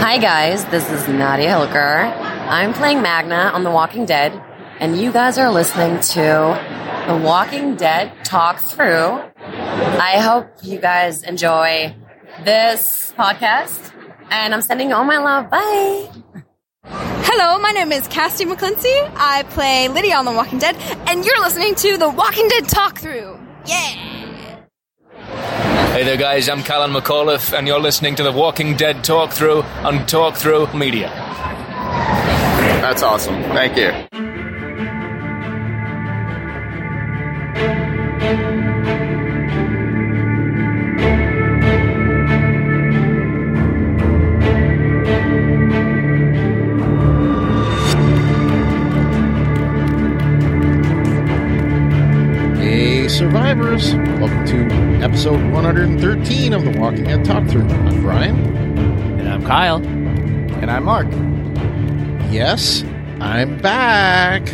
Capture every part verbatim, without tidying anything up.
Hi guys, this is Nadia Hilker. I'm playing Magna on The Walking Dead, and you guys are listening to The Walking Dead Talk Through. I hope you guys enjoy this podcast, and I'm sending you all my love. Bye! Hello, my name is Cassie McClincy. I play Lydia on The Walking Dead, and you're listening to The Walking Dead Talk Through. Yeah! Hey there guys, I'm Callan McAuliffe, and you're listening to The Walking Dead Talk Through on Talk Through Media. That's awesome. Thank you. Hey survivors, welcome to episode one hundred thirteen of The Walking Dead Talk Through. I'm Brian. And I'm Kyle. And I'm Mark. Yes, I'm back.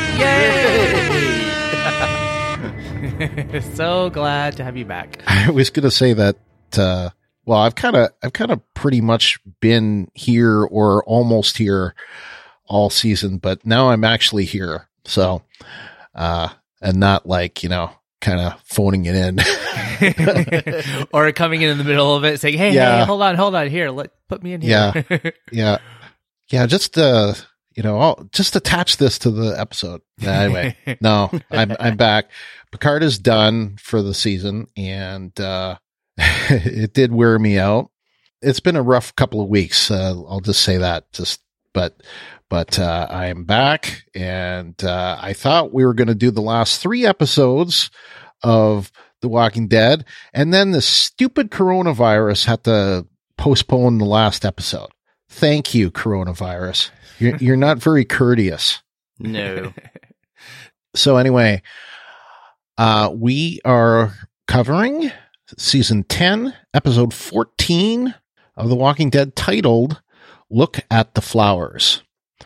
Yay! So glad to have you back. I was going to say that, uh, well, I've kind of, I've kind of pretty much been here or almost here all season, but now I'm actually here. So, uh, and not like, you know, kind of phoning it in. Or coming in in the middle of it saying, hey, Yeah. hey, hold on, hold on, here, let put me in here. Yeah. Yeah. Yeah. Just, uh, you know, I'll just attach this to the episode. Anyway, no, I'm, I'm back. Picard is done for the season, and, uh, it did wear me out. It's been a rough couple of weeks. Uh, I'll just say that just, but, but, uh, I am back, and, uh, I thought we were going to do the last three episodes of The Walking Dead, and then the stupid coronavirus had to postpone the last episode. Thank you, coronavirus. You're, you're not very courteous. No. So anyway, uh, we are covering season ten, episode fourteen of The Walking Dead, titled Look at the Flowers.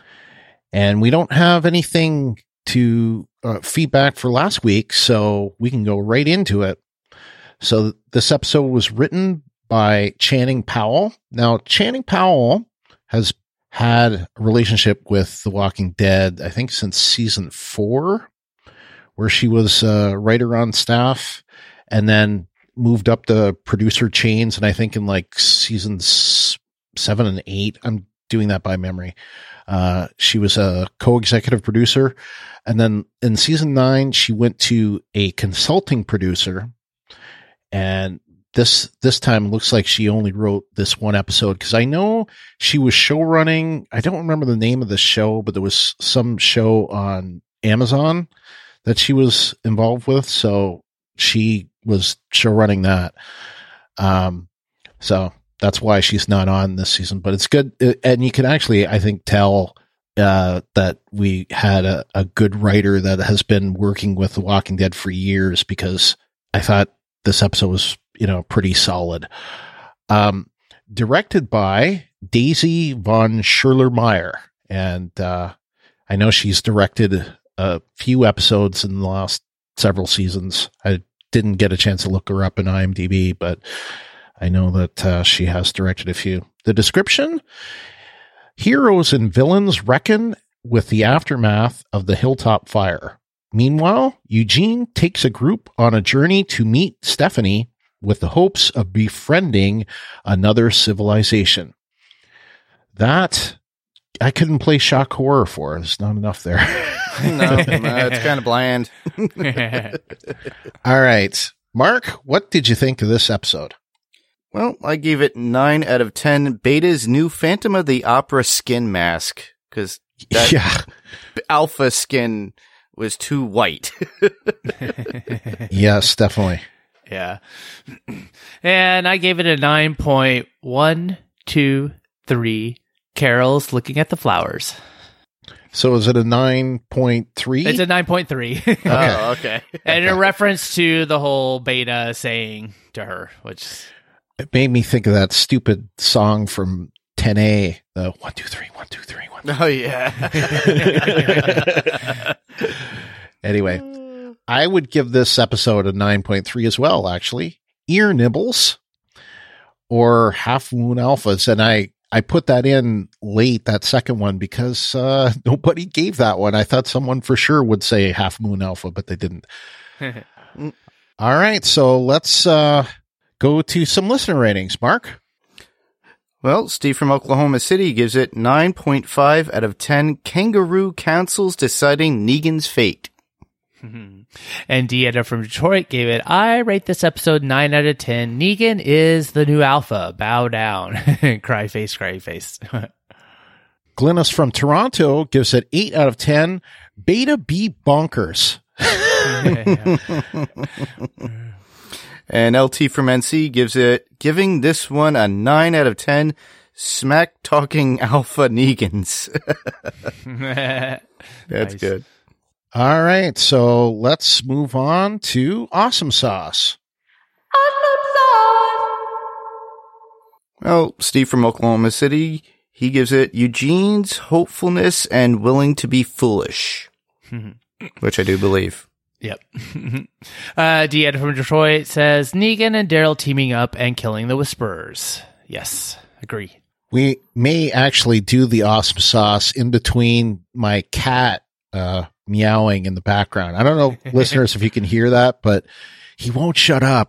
And we don't have anything to uh, feedback for last week, so we can go right into it. So this episode was written by Channing Powell. Now, Channing Powell has had a relationship with The Walking Dead, I think, since season four, where she was a writer on staff, and then moved up the producer chains. And I think in like seasons seven and eight, I'm doing that by memory, uh, she was a co-executive producer. And then in season nine, she went to a consulting producer. And this, this time looks like she only wrote this one episode, because I know she was show running. I don't remember the name of the show, but there was some show on Amazon that she was involved with. So she was show running that. Um, so that's why she's not on this season, but it's good. And you can actually, I think, tell, uh, that we had a, a good writer that has been working with The Walking Dead for years, because I thought this episode was, you know, pretty solid. Um, directed by Daisy von Scherler-Meyer. And, uh, I know she's directed a few episodes in the last several seasons. I didn't get a chance to look her up in IMDb, but I know that uh, she has directed a few. The description: heroes and villains reckon with the aftermath of the Hilltop fire. Meanwhile, Eugene takes a group on a journey to meet Stephanie with the hopes of befriending another civilization. That I couldn't play shock horror for. There's not enough there. no, no, it's kind of bland. All right. Mark, what did you think of this episode? Well, I gave it nine out of ten Beta's new Phantom of the Opera skin mask, because that Yeah. alpha skin was too white. Yes, definitely. Yeah. And I gave it a nine point one two three Carols looking at the flowers. So is it a nine point three? It's a nine point three. Oh, okay. And a reference to the whole Beta saying to her, which... It made me think of that stupid song from ten A, the one, two, three, one, two, three, one. Oh, yeah. Anyway, I would give this episode a nine point three as well, actually. Ear nibbles or half moon alphas. And I, I put that in late, that second one, because uh, nobody gave that one. I thought someone for sure would say Half Moon Alpha, but they didn't. All right, so let's uh, go to some listener ratings. Mark? Well, Steve from Oklahoma City gives it nine point five out of ten kangaroo councils deciding Negan's fate. And Deanna from Detroit gave it, I rate this episode nine out of ten. Negan is the new alpha. Bow down. Cry face, cry face. Glynis from Toronto gives it eight out of ten. Beta be bonkers. And L T from N C gives it, giving this one a nine out of ten. Smack talking alpha Negans. That's Nice. good. All right, so let's move on to Awesome Sauce. Well, Steve from Oklahoma City, he gives it Eugene's hopefulness and willing to be foolish, which I do believe. Yep. uh, Deanna from Detroit says, Negan and Daryl teaming up and killing the Whisperers. Yes, agree. We may actually do the Awesome Sauce in between my cat uh, meowing in the background. I don't know, listeners, if you can hear that, but he won't shut up.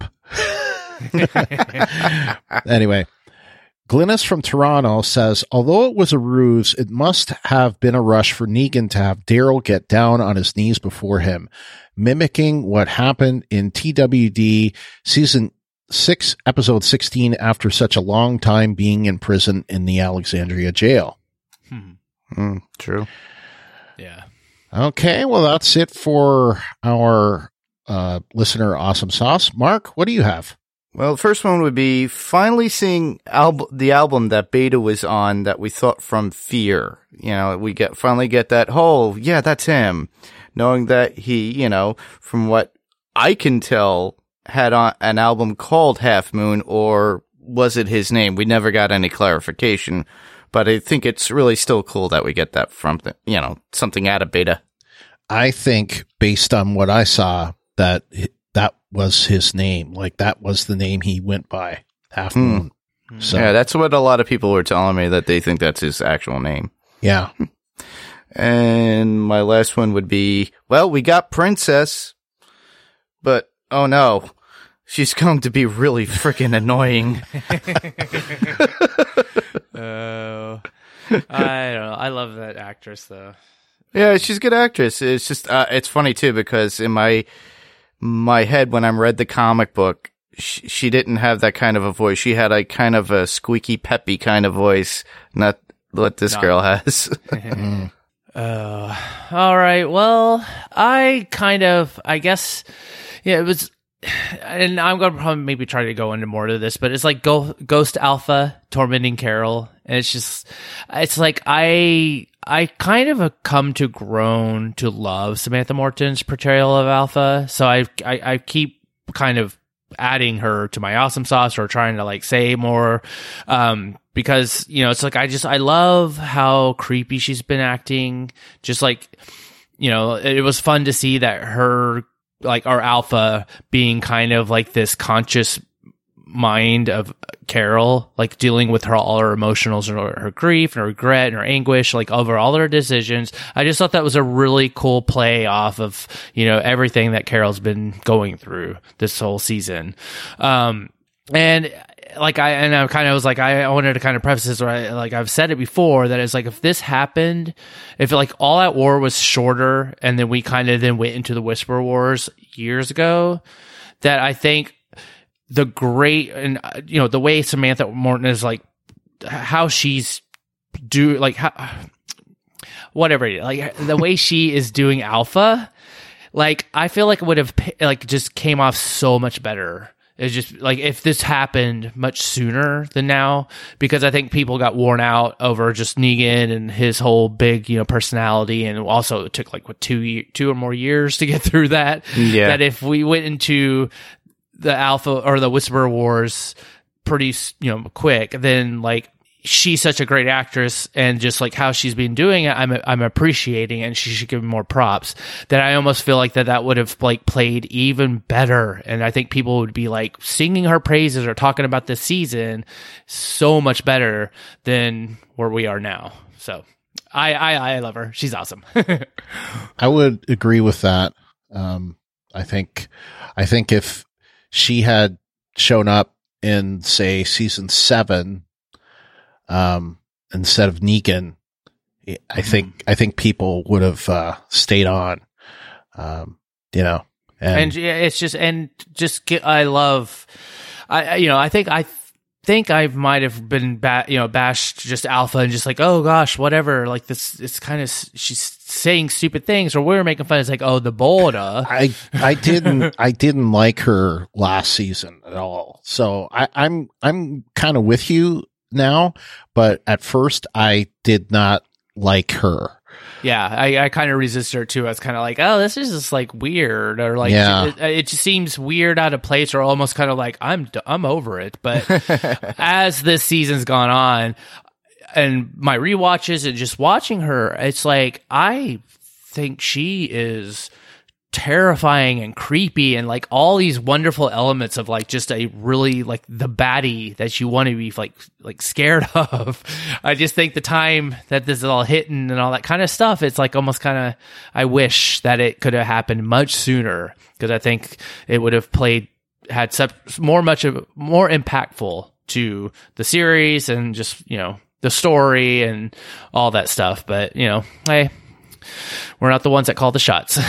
Anyway, Glynis from Toronto says, although it was a ruse, it must have been a rush for Negan to have Daryl get down on his knees before him, mimicking what happened in T W D season six, episode sixteen, after such a long time being in prison in the Alexandria jail. Hmm. Mm, true. Yeah. Okay, well, that's it for our uh, listener Awesome Sauce. Mark, what do you have? Well, the first one would be finally seeing al- the album that Beta was on that we thought from Fear. You know, we get finally get that, oh, yeah, that's him. Knowing that he, you know, from what I can tell, had on an album called Half Moon, or was it his name? We never got any clarification, but I think it's really still cool that we get that from, the, you know, something out of Beta. I think, based on what I saw, that that was his name. Like, that was the name he went by, Half Moon. Hmm. So, Yeah, that's what a lot of people were telling me, that they think that's his actual name. yeah. And my last one would be, well, we got Princess, but oh no, she's going to be really freaking annoying. Oh, I don't know. I love that actress, though. Yeah, she's a good actress. It's just, uh, it's funny too, because in my, my head, when I read the comic book, she, she didn't have that kind of a voice. She had a kind of a squeaky, peppy kind of voice, not what this Not- girl has. Uh, all right. Well, I kind of, I guess, yeah, it was, and I'm going to probably maybe try to go into more of this, but it's like Go, Ghost Alpha tormenting Carol. And it's just, it's like, I, I kind of have come to grown to love Samantha Morton's portrayal of Alpha. So I, I, I keep kind of adding her to my Awesome Sauce, or trying to like say more, um, because, you know, it's like, I just, I love how creepy she's been acting. Just like, you know, it was fun to see that her, like, our Alpha being kind of like this conscious mind of Carol, like dealing with her, all her emotionals and her, her grief and her regret and her anguish, like over all her decisions. I just thought that was a really cool play off of, you know, everything that Carol's been going through this whole season. Um, and like I, and I kind of was like, I wanted to kind of preface this, where I, like I've said it before, that it's like, if this happened, if like All Out War was shorter, and then we kind of then went into the Whisper Wars years ago, that I think the great, and uh, you know, the way Samantha Morton is, like, how she's do, like, how, whatever, like the way she is doing Alpha, like, I feel like it would have, like, just came off so much better. It's just like, if this happened much sooner than now, because I think people got worn out over just Negan and his whole big, you know, personality. And also it took like what, two, ye- two or more years to get through that. Yeah. That if we went into the Alpha or the Whisperer Wars pretty, you know, quick, then like she's such a great actress, and just like how she's been doing it, I'm I'm appreciating it, and she should give more props. That I almost feel like that that would have like played even better, and I think people would be like singing her praises or talking about this season so much better than where we are now. So I I, I love her. She's awesome. I would agree with that. Um, I think I think if she had shown up in, say, season seven, um, instead of Negan, I think I think people would have uh, stayed on. Um, you know, and, and yeah, it's just and just get, I love, I you know I think I think I might have been ba- you know bashed just Alpha and just like, oh gosh, whatever, like this it's kind of she's saying stupid things, or we were making fun. It's like, oh, the Boda. I I didn't I didn't like her last season at all. So I, I'm I'm kind of with you now, but at first I did not like her. Yeah, I, I kind of resist her too. I was kind of like, oh, this is just like weird, or like, Yeah. it, it just seems weird, out of place, or almost kind of like I'm I'm over it. But as this season's gone on, and my rewatches and just watching her, it's like I think she is terrifying and creepy, and like all these wonderful elements of like just a really like the baddie that you want to be like like scared of. I just think the time that this is all hitting and all that kind of stuff, it's like almost kind of, I wish that it could have happened much sooner, because I think it would have played had such more much of more impactful to the series and just, you know, the story and all that stuff. But you know, hey, we're not the ones that call the shots.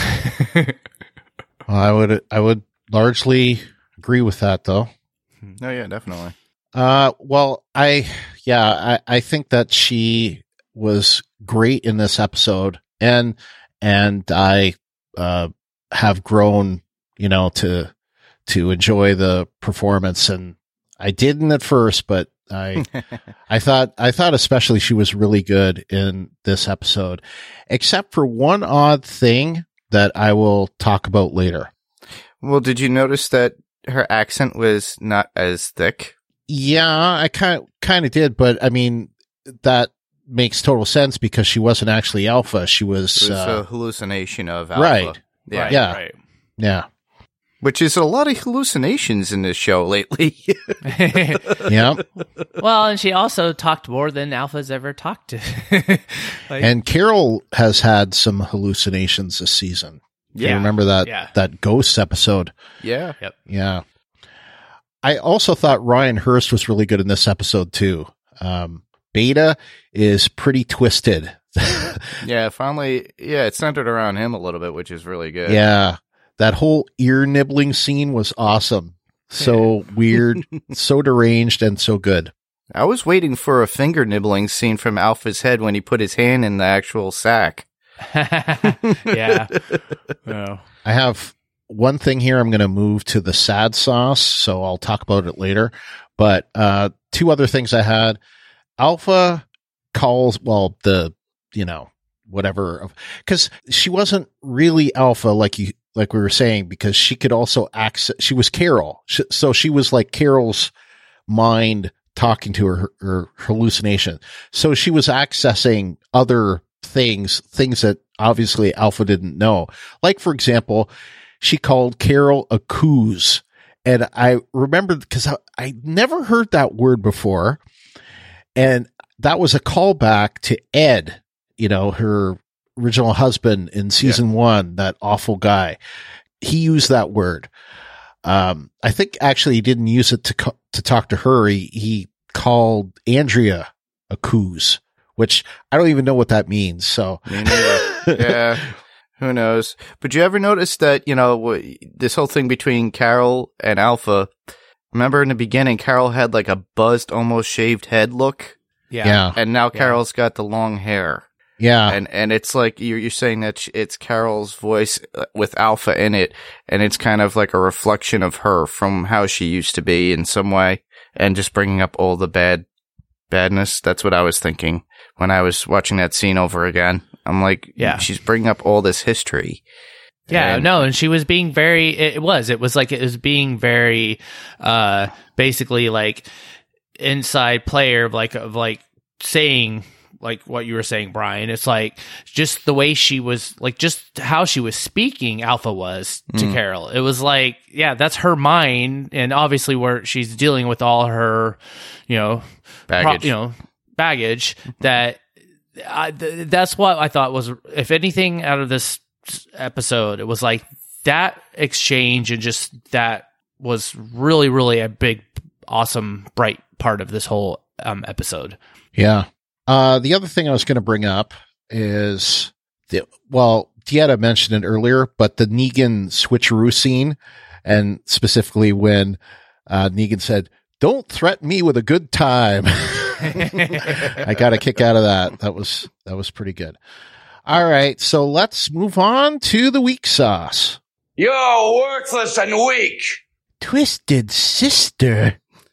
Well, I would I would largely agree with that, though. Oh yeah, definitely. Uh, well, I yeah, I, I think that she was great in this episode, and and I uh have grown, you know, to to enjoy the performance, and I didn't at first, but I I thought I thought especially she was really good in this episode, except for one odd thing that I will talk about later. Well, did you notice that her accent was not as thick? Yeah, I kind kind of did, but I mean that makes total sense because she wasn't actually Alpha. She was, It was uh, a hallucination of Alpha. right. Yeah. Right, Yeah. right. Yeah, Which is a lot of hallucinations in this show lately. yeah. Well, and she also talked more than Alpha's ever talked to. Like, And Carol has had some hallucinations this season. Yeah. You remember that Yeah. that ghost episode? yeah. Yeah. I also thought Ryan Hurst was really good in this episode too. Um, Beta is pretty twisted. Yeah, finally, yeah, it centered around him a little bit, which is really good. Yeah. That whole ear nibbling scene was awesome. So weird, so deranged, and so good. I was waiting for a finger nibbling scene from Alpha's head when he put his hand in the actual sack. yeah. Oh. I have one thing here. I'm going to move to the sad sauce, so I'll talk about it later. But uh, two other things I had. Alpha calls, well, the, you know, whatever, because she wasn't really Alpha like you, like we were saying, because she could also access, she was Carol. She, so she was like Carol's mind talking to her, her hallucination. So she was accessing other things, things that obviously Alpha didn't know. Like, for example, she called Carol a coos. And I remember because I, I never heard that word before. And that was a callback to Ed, you know, her original husband in season yeah. one, that awful guy. He used that word. Um, I think actually he didn't use it to co- to talk to her. He, he called Andrea a coos, which I don't even know what that means. So, Me neither. Yeah, who knows? But you ever notice that, you know, w- this whole thing between Carol and Alpha, remember in the beginning, Carol had like a buzzed, almost shaved head look? Yeah. yeah, And now Carol's got the long hair. yeah, And and it's like you're you're saying that sh- it's Carol's voice with Alpha in it, and it's kind of like a reflection of her from how she used to be in some way, and just bringing up all the bad badness. That's what I was thinking when I was watching that scene over again. I'm like, Yeah. she's bringing up all this history. Yeah, And- no, and she was being very, it was, it was like, it was being very, uh, basically like inside player of like, of like saying like what you were saying, Brian. It's like just the way she was, like just how she was speaking, Alpha was to Mm. Carol. It was like, yeah, that's her mind, and obviously where she's dealing with all her, you know, Baggage. pro- you know, baggage. That I, th- that's what I thought was, if anything, out of this episode, it was like that exchange, and just that was really, really a big, awesome, bright part of this whole um, episode. Yeah. Uh, the other thing I was going to bring up is, the, well, Dieta mentioned it earlier, but the Negan switcheroo scene, and specifically when uh, Negan said, "Don't threaten me with a good time." I got a kick out of that. That was that was pretty good. All right, so let's move on to the weak sauce. You're worthless and weak. Twisted Sister.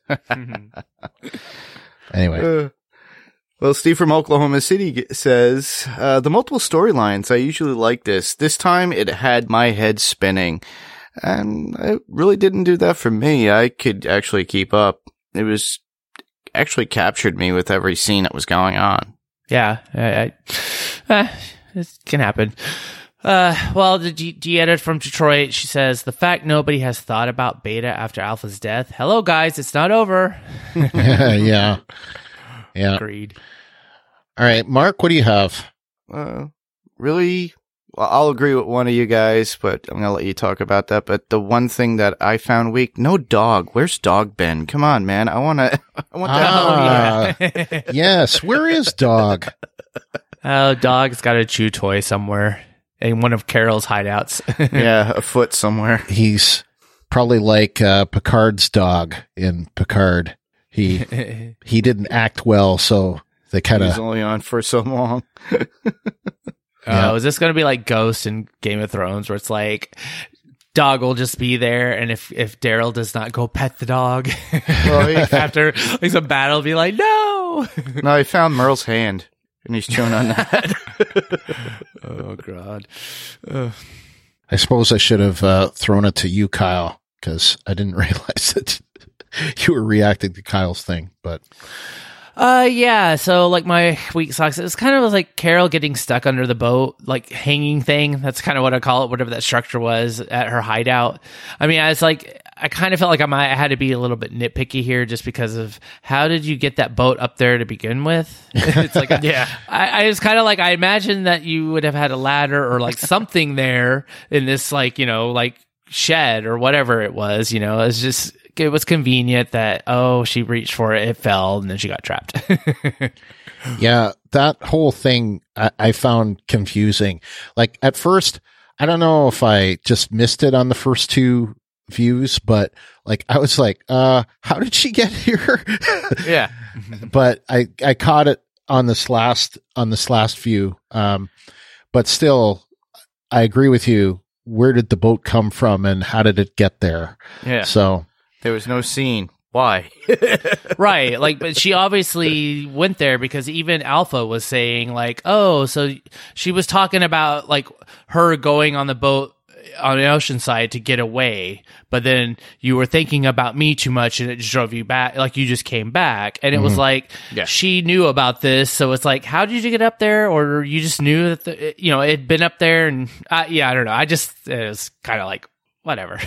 Anyway. Uh, well, Steve from Oklahoma City g- says, uh, the multiple storylines, I usually like this. This time it had my head spinning. And it really didn't do that for me. I could actually keep up. It was actually captured me with every scene that was going on. Yeah, I, I, uh, it can happen. Uh, well, the G- G-Edit from Detroit, she says, the fact nobody has thought about Beta after Alpha's death. Hello, guys, it's not over. yeah. Yeah. Agreed. All right, Mark, what do you have? Uh, really? Well, I'll agree with one of you guys, but I'm going to let you talk about that. But the one thing that I found weak, no dog. Where's Dog Ben? Come on, man. I want to, I want that. Ah, yeah. yes. Where is Dog? Oh, dog's got a chew toy somewhere in one of Carol's hideouts. Yeah, a foot somewhere. He's probably like uh, Picard's dog in Picard. He he didn't act well, so they kind He was of only on for so long. Yeah. Oh, is this going to be like Ghost in Game of Thrones, where it's like dog will just be there, and if if Daryl does not go pet the dog Well, he, after like some battle, be like, no. no, he found Merle's hand, and he's chewing on that. Oh God. Uh, I suppose I should have uh, thrown it to you, Kyle, because I didn't realize that you were reacting to Kyle's thing. But Uh, yeah. So, like, my weak sauce, it's kind of like Carol getting stuck under the boat, like hanging thing. That's kind of what I call it, whatever that structure was at her hideout. I mean, it's like, I kind of felt like I might I had to be a little bit nitpicky here, just because of how did you get that boat up there to begin with? It's like, yeah, I, I was kind of like, I imagine that you would have had a ladder or like something there in this, like, you know, like shed or whatever it was, you know, it's just, it was convenient that, oh, she reached for it, it fell, and then she got trapped. yeah, that whole thing I, I found confusing. Like at first, I don't know if I just missed it on the first two views, but like I was like, uh, how did she get here? Yeah. But I, I caught it on this last on this last view. Um, but still, I agree with you. Where did the boat come from, and how did it get there? Yeah. So There was no scene. Why? Right. Like, but she obviously went there because even Alpha was saying, like, oh, so she was talking about, like, her going on the boat on the ocean side to get away, but then you were thinking about me too much and it just drove you back. Like, you just came back. And it was like, Yeah. she knew about this. So it's like, how did you get up there? Or you just knew that, the, you know, it had been up there. And uh, yeah, I don't know. I just, it was kind of like, whatever.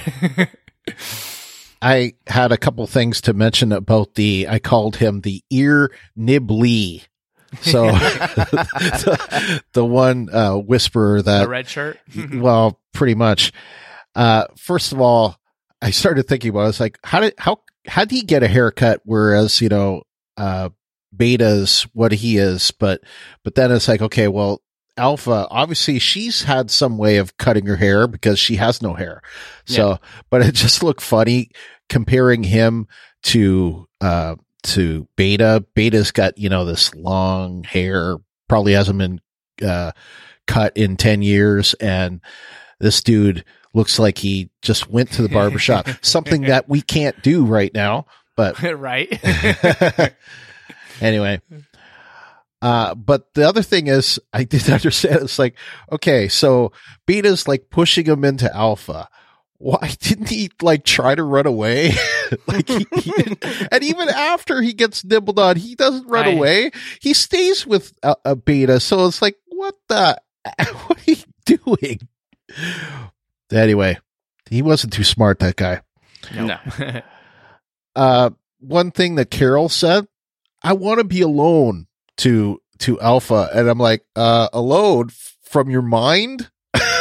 I had a couple things to mention about the, I called him the ear nibbly. So the, the one uh, whisperer that, The red shirt. well, pretty much. Uh, first of all, I started thinking about it. I was like, how did, how, how did he get a haircut? Whereas, you know, uh, Beta's what he is, but, but then it's like, okay, well, Alpha, obviously she's had some way of cutting her hair because she has no hair. So, Yeah. but it just looked funny comparing him to, uh, to Beta. Beta's got, you know, this long hair, probably hasn't been, uh, cut in ten years. And this dude looks like he just went to the barbershop, something that we can't do right now, but Right. anyway. Uh, but the other thing is, I didn't understand. It's like, okay, so Beta's like pushing him into Alpha. why didn't he like try to run away? like he, he didn't, and even after he gets nibbled on, he doesn't run I, away. He stays with a, a Beta. So it's like, what the, what are you doing? Anyway, he wasn't too smart, that guy. No. uh, one thing that Carol said, I want to be alone to, to Alpha. And I'm like, uh, alone from your mind?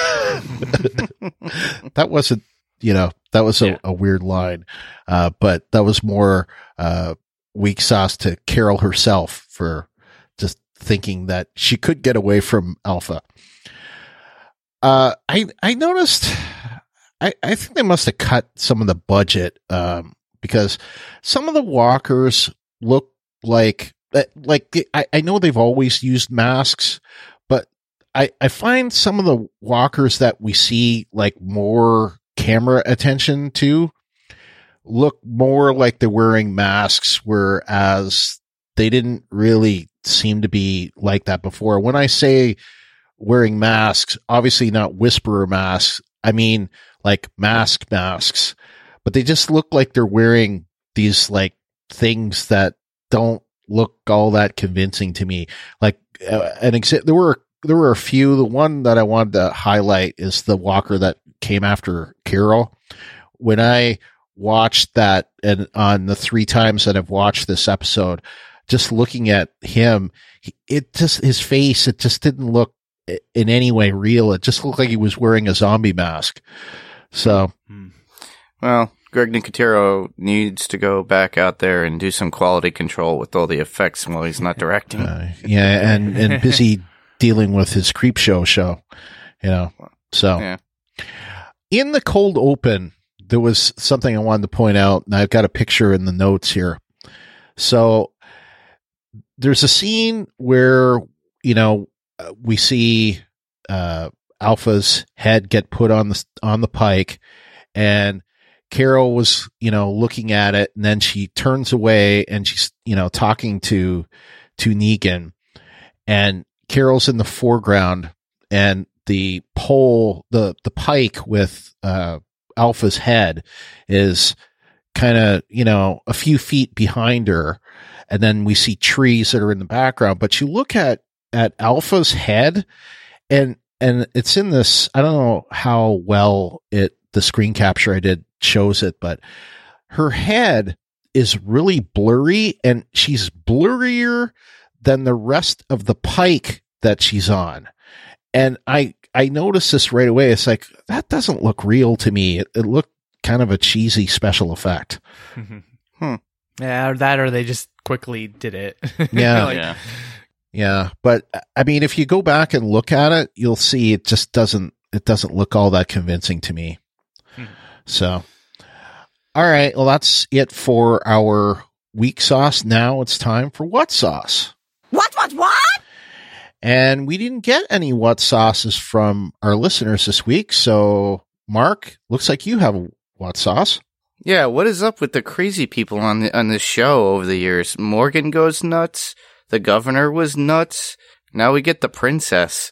That wasn't, you know, that was a, yeah. a weird line. Uh, but that was more, uh, weak sauce to Carol herself for just thinking that she could get away from Alpha. Uh, I, I noticed, I, I think they must have cut some of the budget, um, because some of the walkers look like, like, I, I know they've always used masks, but I, I find some of the walkers that we see like more camera attention to look more like they're wearing masks, whereas they didn't really seem to be like that before. When I say wearing masks, obviously not whisperer masks, I mean like mask masks, but they just look like they're wearing these like things that don't look all that convincing to me. Like uh, an example, there were there were a few. The one that I wanted to highlight is the walker that came after Carol. When I watched that, and on the three times that I've watched this episode, just looking at him, he, it just his face, it just didn't look in any way real. It just looked like he was wearing a zombie mask. So, well, Greg Nicotero needs to go back out there and do some quality control with all the effects while he's not directing. Uh, yeah, and, and busy dealing with his creep show show, you know. So, yeah. In the cold open, there was something I wanted to point out, and I've got a picture in the notes here. So, there's a scene where, you know, we see uh, Alpha's head get put on the on the pike, and Carol was, you know, looking at it, and then she turns away and she's, you know, talking to to Negan, and Carol's in the foreground, and the pole, the the pike with uh, Alpha's head is kind of, you know, a few feet behind her, and then we see trees that are in the background. But you look at at Alpha's head, and and it's in this, I don't know how well it the screen capture I did shows it, but her head is really blurry, and she's blurrier than the rest of the pike that she's on. And I I noticed this right away. It's like, that doesn't look real to me. It, it looked kind of a cheesy special effect. hmm. Yeah, or that, or they just quickly did it. Yeah. like, yeah. Yeah, but I mean, if you go back and look at it, you'll see it just doesn't, it doesn't look all that convincing to me. Hmm. So, all right. Well, that's it for our weak sauce. Now it's time for what sauce? What, what, what? And we didn't get any what sauces from our listeners this week. So, Mark, looks like you have a what sauce. Yeah. What is up with the crazy people on the, on this show over the years? Morgan goes nuts. The governor was nuts. Now we get the princess.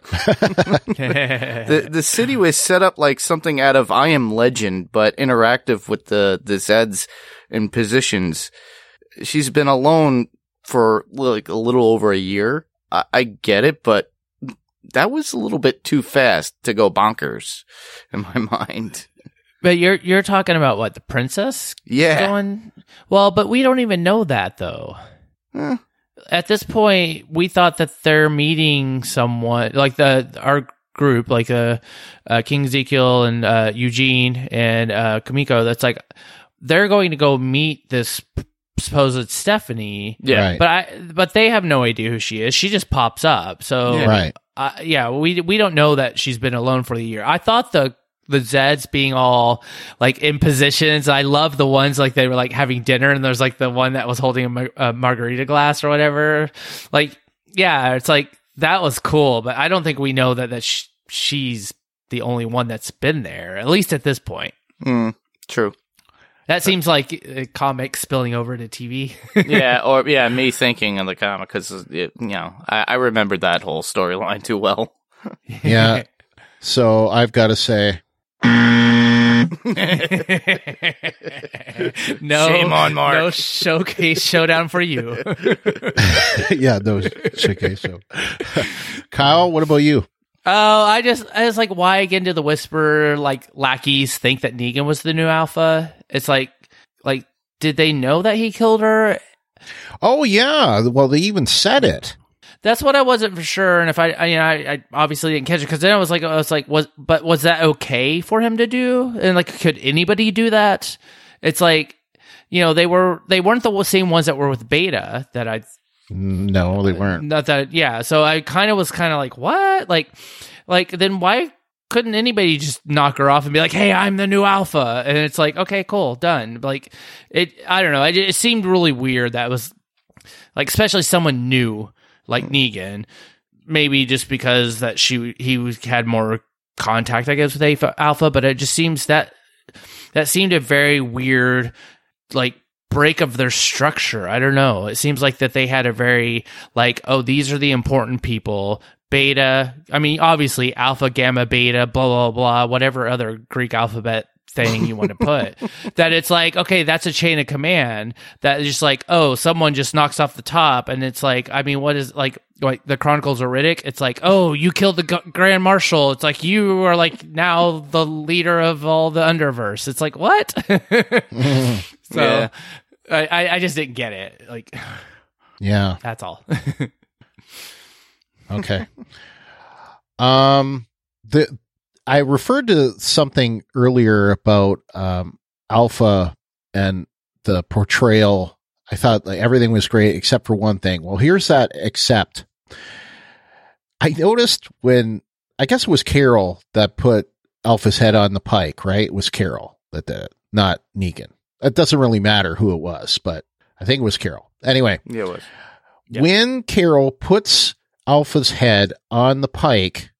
the the city was set up like something out of I Am Legend, but interactive with the, the Zeds and positions. She's been alone for like a little over a year. I, I get it, but that was a little bit too fast to go bonkers in my mind. But you're you're talking about what, the princess? Yeah. Going? Well, but we don't even know that though. Huh. At this point, we thought that they're meeting someone, like the our group, like uh, uh, King Ezekiel and uh, Eugene and uh, Kamiko. That's like they're going to go meet this supposed Stephanie. Yeah, right. but I but they have no idea who she is. She just pops up. So Yeah. Right. uh, yeah, we we don't know that she's been alone for the year. I thought the. The Zeds being all like in positions. I love the ones like they were like having dinner, and there's like the one that was holding a, mar- a margarita glass or whatever. Like, yeah, it's like that was cool, but I don't think we know that that sh- she's the only one that's been there, at least at this point. Mm, true. That seems like a comic spilling over to T V. yeah, or yeah, me thinking of the comic because you know I, I remembered that whole storyline too well. Yeah. So I've got to say. no, Shame on Mark. No showcase showdown for you. Yeah, no showcase. So, Kyle, what about you? Oh, I just, I was like, why again did the Whisperer, like, lackeys think that Negan was the new Alpha? It's like, like, did they know that he killed her? Oh, yeah. Well, they even said it. That's what I wasn't for sure. And if I, I you know, I, I obviously didn't catch it because then I was like, I was like, was, but was that okay for him to do? And like, could anybody do that? It's like, you know, they were, they weren't the same ones that were with Beta that I, No, they weren't. Not that, yeah. So I kind of was kind of like, what? Like, like then why couldn't anybody just knock her off and be like, hey, I'm the new Alpha? And it's like, okay, cool, done. Like, it, I don't know. It, it seemed really weird that was like, especially someone new like Negan, maybe just because that she he was, had more contact, I guess, with Alpha. But it just seems that that seemed a very weird, like, break of their structure. I don't know. It seems like that they had a very, like, oh, these are the important people. Beta, I mean, obviously, Alpha, Gamma, Beta, blah, blah, blah, whatever other Greek alphabet thing you want to put. That it's like, okay, that's a chain of command. That is just like, oh, someone just knocks off the top. And it's like, I mean, what is, like, like the Chronicles of Riddick? It's like, oh, you killed the G- Grand Marshal. It's like, you are, like, now the leader of all the Underverse. It's like, what? So, yeah. I, I just didn't get it. Like, yeah, that's all. Okay. Um, the I referred to something earlier about um Alpha and the portrayal. I thought like everything was great except for one thing. Well, here's that except. I noticed when I guess it was Carol that put Alpha's head on the pike, right? It was Carol that did it, not Negan. It doesn't really matter who it was, but I think it was Carol. Anyway, Yeah, it was. Yeah. when Carol puts Alpha's head on the pike,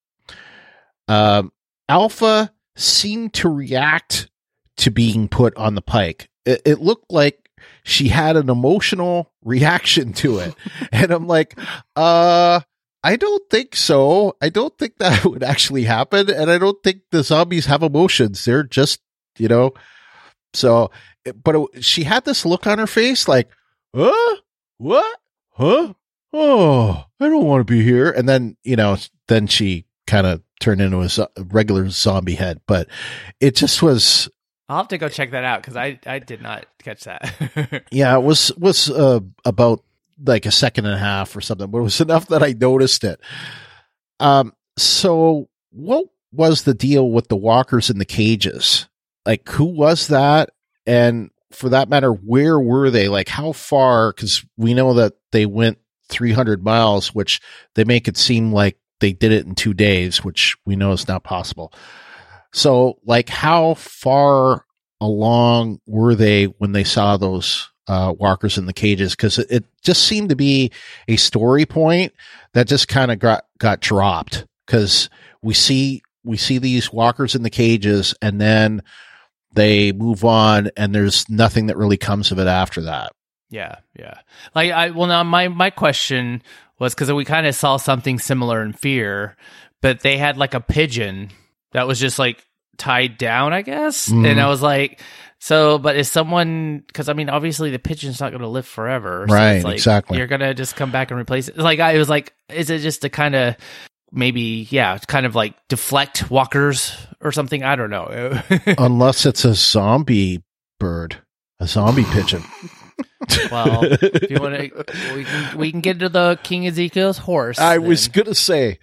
um, Alpha seemed to react to being put on the pike. It, it looked like she had an emotional reaction to it. And I'm like, uh, I don't think so. I don't think that would actually happen. And I don't think the zombies have emotions. They're just, you know, so, but it, she had this look on her face like, huh? What? Huh? Oh, I don't want to be here. And then, you know, then she kind of turned into a, zo- a regular zombie head. But it just was, I'll have to go check that out because I, I did not catch that. yeah, it was, was uh, about like a second and a half or something, but it was enough that I noticed it. Um, so what was the deal with the walkers in the cages? Like, who was that? And for that matter, where were they? Like, how far? Because we know that they went three hundred miles, which they make it seem like they did it in two days, which we know is not possible. So, like, how far along were they when they saw those uh, walkers in the cages? Because it, it just seemed to be a story point that just kind of got, got dropped. Because we see we see these walkers in the cages, and then they move on, and there's nothing that really comes of it after that. Yeah, yeah. Like I well now my my question was because we kind of saw something similar in Fear, but they had like a pigeon that was just like tied down, I guess. Mm. And I was like, so, but is someone? Because I mean, obviously the pigeon's not going to live forever, so Right, it's like, exactly. You're gonna just come back and replace it. Like I it was like, is it just to kind of maybe yeah, kind of like deflect walkers or something? I don't know. Unless it's a zombie bird, a zombie pigeon. Well, if you want to, we can we can get into the King Ezekiel's horse. I then. was gonna say,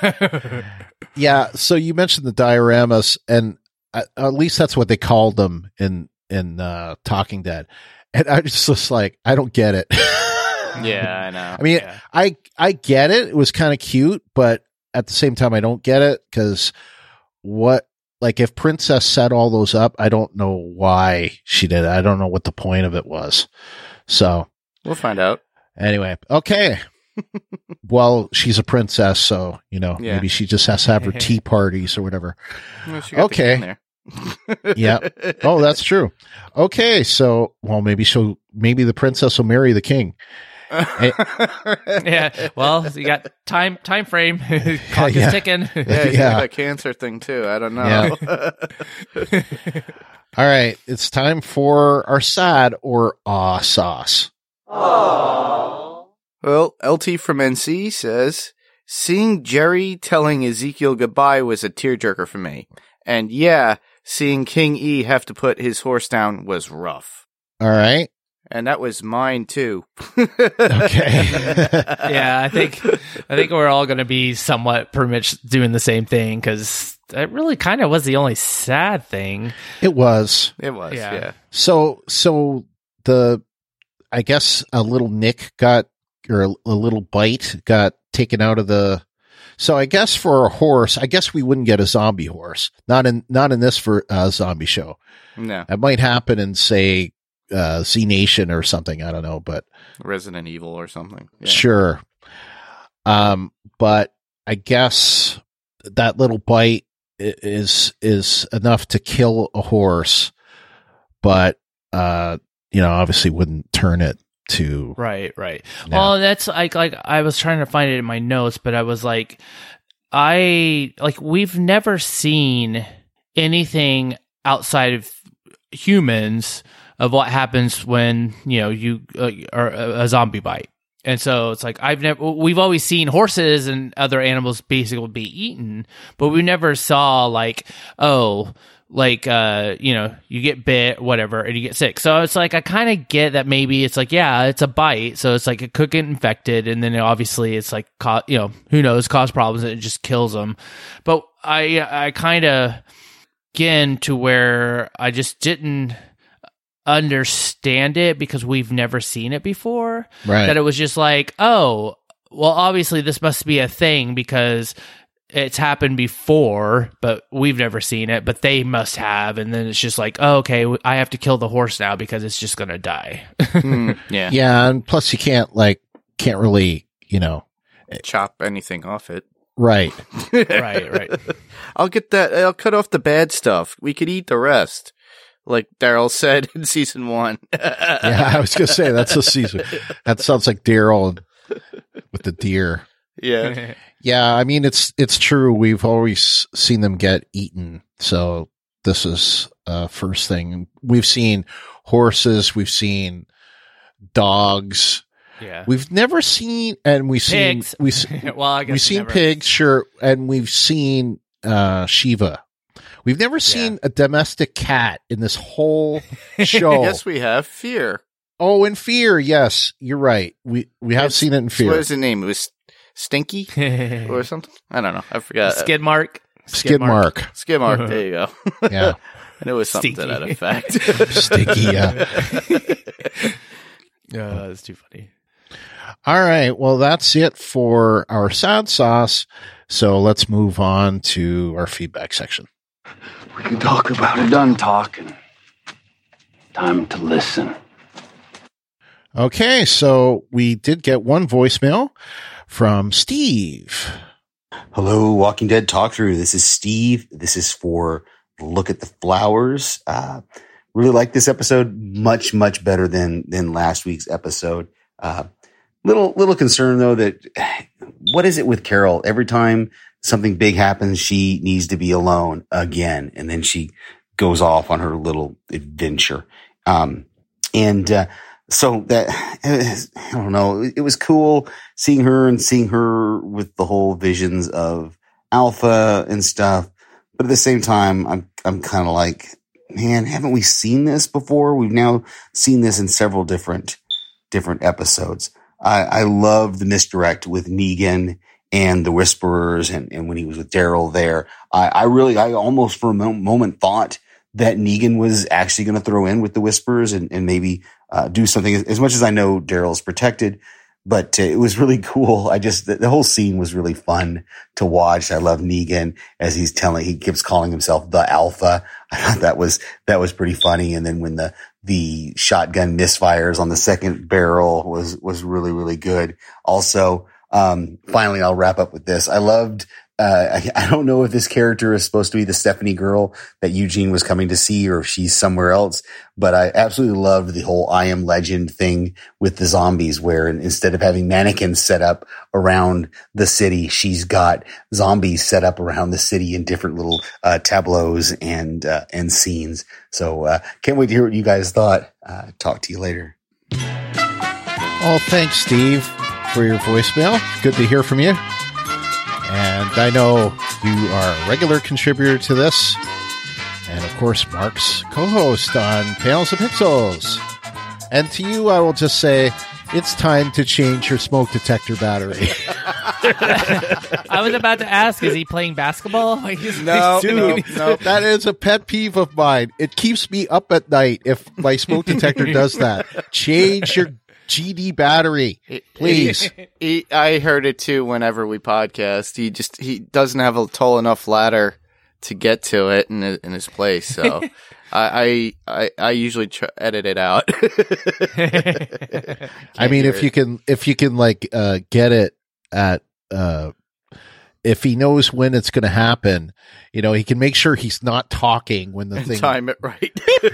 yeah. So you mentioned the dioramas, and at, at least that's what they called them in in uh, Talking Dead. And I just was like, I don't get it. Yeah, I know. I mean, Yeah. I I get it. It was kind of cute, but at the same time, I don't get it because what. Like, if Princess set all those up, I don't know why she did it. I don't know what the point of it was. So, We'll find out. anyway, okay. Well, she's a princess, so, you know, Yeah. maybe she just has to have her tea parties or whatever. Well, she got the Okay. kid in there. Yeah. Oh, that's true. Okay, so, well, maybe she'll, maybe the princess will marry the king. Yeah. Well, you got time time frame. Clock yeah. is ticking. Yeah, you Yeah. got a cancer thing too. I don't know. Yeah. All right, it's time for our sad or aw sauce. Well, L T from N C says, seeing Jerry telling Ezekiel goodbye was a tearjerker for me. And yeah, seeing King E have to put his horse down was rough. All right. And that was mine too. Okay. Yeah, I think I think we're all going to be somewhat pretty much doing the same thing because that really kind of was the only sad thing. It was. It was, Yeah. yeah. So, so the, I guess a little nick got, or a, a little bite got taken out of the, so I guess for a horse, I guess we wouldn't get a zombie horse. Not in, not in this for uh, zombie show. No. It might happen in, say, uh, Z Nation or something. I don't know, but Resident Evil or something. Yeah. sure. Um, but I guess that little bite i- is, is enough to kill a horse, but, uh, you know, obviously wouldn't turn it to, Right, right. Yeah. Well, that's like like I was trying to find it in my notes, but I was like, I like we've never seen anything outside of humans of what happens when you know you uh, are a, a zombie bite. And so it's like I've never we've always seen horses and other animals basically be eaten, but we never saw like oh like uh you know you get bit whatever and you get sick. So it's like I kind of get that maybe it's like yeah it's a bite, so it's like it could get infected and then obviously it's like co- you know who knows cause problems and it just kills them. But I I kind of again to where I just didn't understand it because we've never seen it before. right. That it was just like, oh, well, obviously this must be a thing because it's happened before, but we've never seen it, but they must have. And then it's just like, oh, okay, I have to kill the horse now because it's just going to die. Mm, yeah. yeah. And plus you can't like, can't really, you know, Chop anything off it. right. Right, right. I'll get that. I'll cut off the bad stuff. We could eat the rest. Like Daryl said in season one. Yeah. I was going to say that's a season. That sounds like Daryl with the deer. Yeah. Yeah, I mean it's it's true. We've always seen them get eaten, so this is uh first thing. We've seen horses, we've seen dogs. Yeah. We've never seen, and we've Pigs. seen we well, I guess we've seen never. pigs, sure, and we've seen uh Shiva. We've never seen a domestic cat in this whole show. Yes, we have Fear. Oh, in Fear, yes, you're right. We we have It's- seen it in What Fear. is the name? It was Stinky or something? I don't know. I forgot. Skid mark. Skid mark. Skid Mark. There you go. Yeah. And it was something to Stinky. that effect. Sticky, yeah. Yeah, that's too funny. All right. Well, that's it for our sad sauce. So let's move on to our feedback section. We can talk about it. Done talking. Time to listen. Okay. So we did get one voicemail from Steve. Hello, Walking Dead Talk Through. This is Steve. This is for Look at the Flowers. Uh, really like this episode. Much, much better than, than last week's episode. Uh, little, little concern though that what is it with Carol? Every time something big happens, she needs to be alone again. And then she goes off on her little adventure. Um, and, uh, so that, I don't know, it was cool seeing her and seeing her with the whole visions of Alpha and stuff. But at the same time, I'm, I'm kind of like, man, haven't we seen this before? We've now seen this in several different, different episodes. I, I love the misdirect with Negan and the Whisperers and, and when he was with Daryl there. I, I really, I almost for a mo- moment thought that Negan was actually going to throw in with the Whisperers and, and maybe uh, do something. As much as I know Daryl's protected, but uh, it was really cool. I just, the, the whole scene was really fun to watch. I love Negan as he's telling, he keeps calling himself the Alpha. I thought that was, that was pretty funny. And then when the, the shotgun misfires on the second barrel was, was really, really good. Also, um, finally, I'll wrap up with this. I loved Uh, I, I don't know if this character is supposed to be the Stephanie girl that Eugene was coming to see or if she's somewhere else, but I absolutely loved the whole I Am Legend thing with the zombies where instead of having mannequins set up around the city, she's got zombies set up around the city in different little uh, tableaus and uh, and scenes. So uh, can't wait to hear what you guys thought. Uh, talk to you later. Well, thanks, Steve, for your voicemail. Good to hear from you. And I know you are a regular contributor to this. And, of course, Mark's co-host on Panels of Pixels. And to you, I will just say, it's time to change your smoke detector battery. I was about to ask, is he playing basketball? No, dude, no, that is a pet peeve of mine. It keeps me up at night if my smoke detector does that. Change your G D battery, please. He, he, I heard it too whenever we podcast. He just, he doesn't have a tall enough ladder to get to it in, in his place. So I, I, I usually try, edit it out. I mean, if it. you can, if you can like, uh, get it at, uh, if he knows when it's going to happen, you know, he can make sure he's not talking when the and thing. Time it right.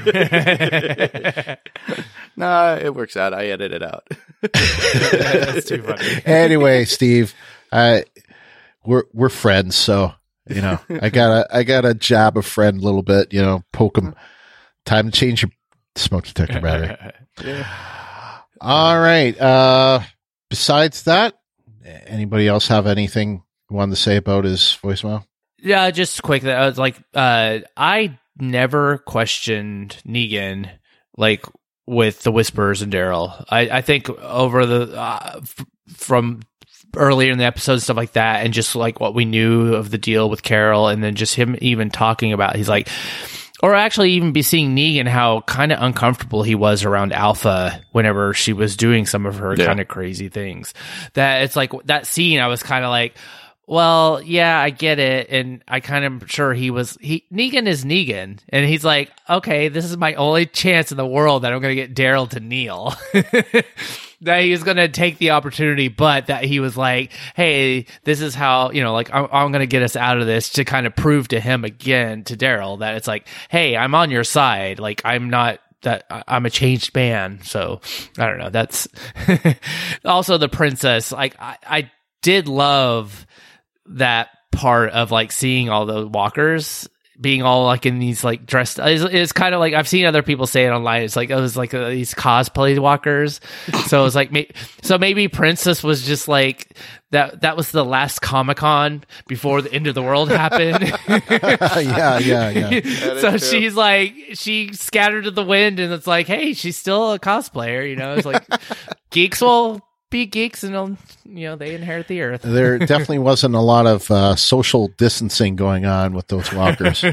Nah, it works out. I edit it out. That's too funny. Anyway, Steve, uh, we're we're friends, so you know, I gotta I gotta jab a friend a little bit, you know, poke him. Time to change your smoke detector battery. Yeah. All right. Uh, besides that, anybody else have anything you wanted to say about his voicemail? Yeah, just quick. I was like, uh, I never questioned Negan, like with the Whisperers and Daryl. I, I think over the uh, f- from earlier in the episode, stuff like that, and just like what we knew of the deal with Carol, and then just him even talking about, he's like, or actually even be seeing Negan how kind of uncomfortable he was around Alpha whenever she was doing some of her yeah. kind of crazy things. That it's like that scene, I was kind of like, well, yeah, I get it, and I kind of sure he was. He Negan is Negan, and he's like, okay, this is my only chance in the world that I'm going to get Daryl to kneel. That he was going to take the opportunity, but that he was like, hey, this is how, you know, like I'm, I'm going to get us out of this, to kind of prove to him again, to Daryl, that it's like, hey, I'm on your side. Like I'm not. That I'm a changed man. So I don't know. That's also the princess. Like I, I did love that part of like seeing all the walkers being all like in these like dressed. It's, it's kind of like I've seen other people say it online. It's like it was like uh, these cosplay walkers. So it was like, may- so maybe Princess was just like that. That was the last Comic-Con before the end of the world happened. yeah, yeah, yeah. So she's like, she scattered to the wind, and it's like, hey, she's still a cosplayer. You know, it's like geeks will be geeks, and you know they inherit the earth. There definitely wasn't a lot of uh, social distancing going on with those walkers.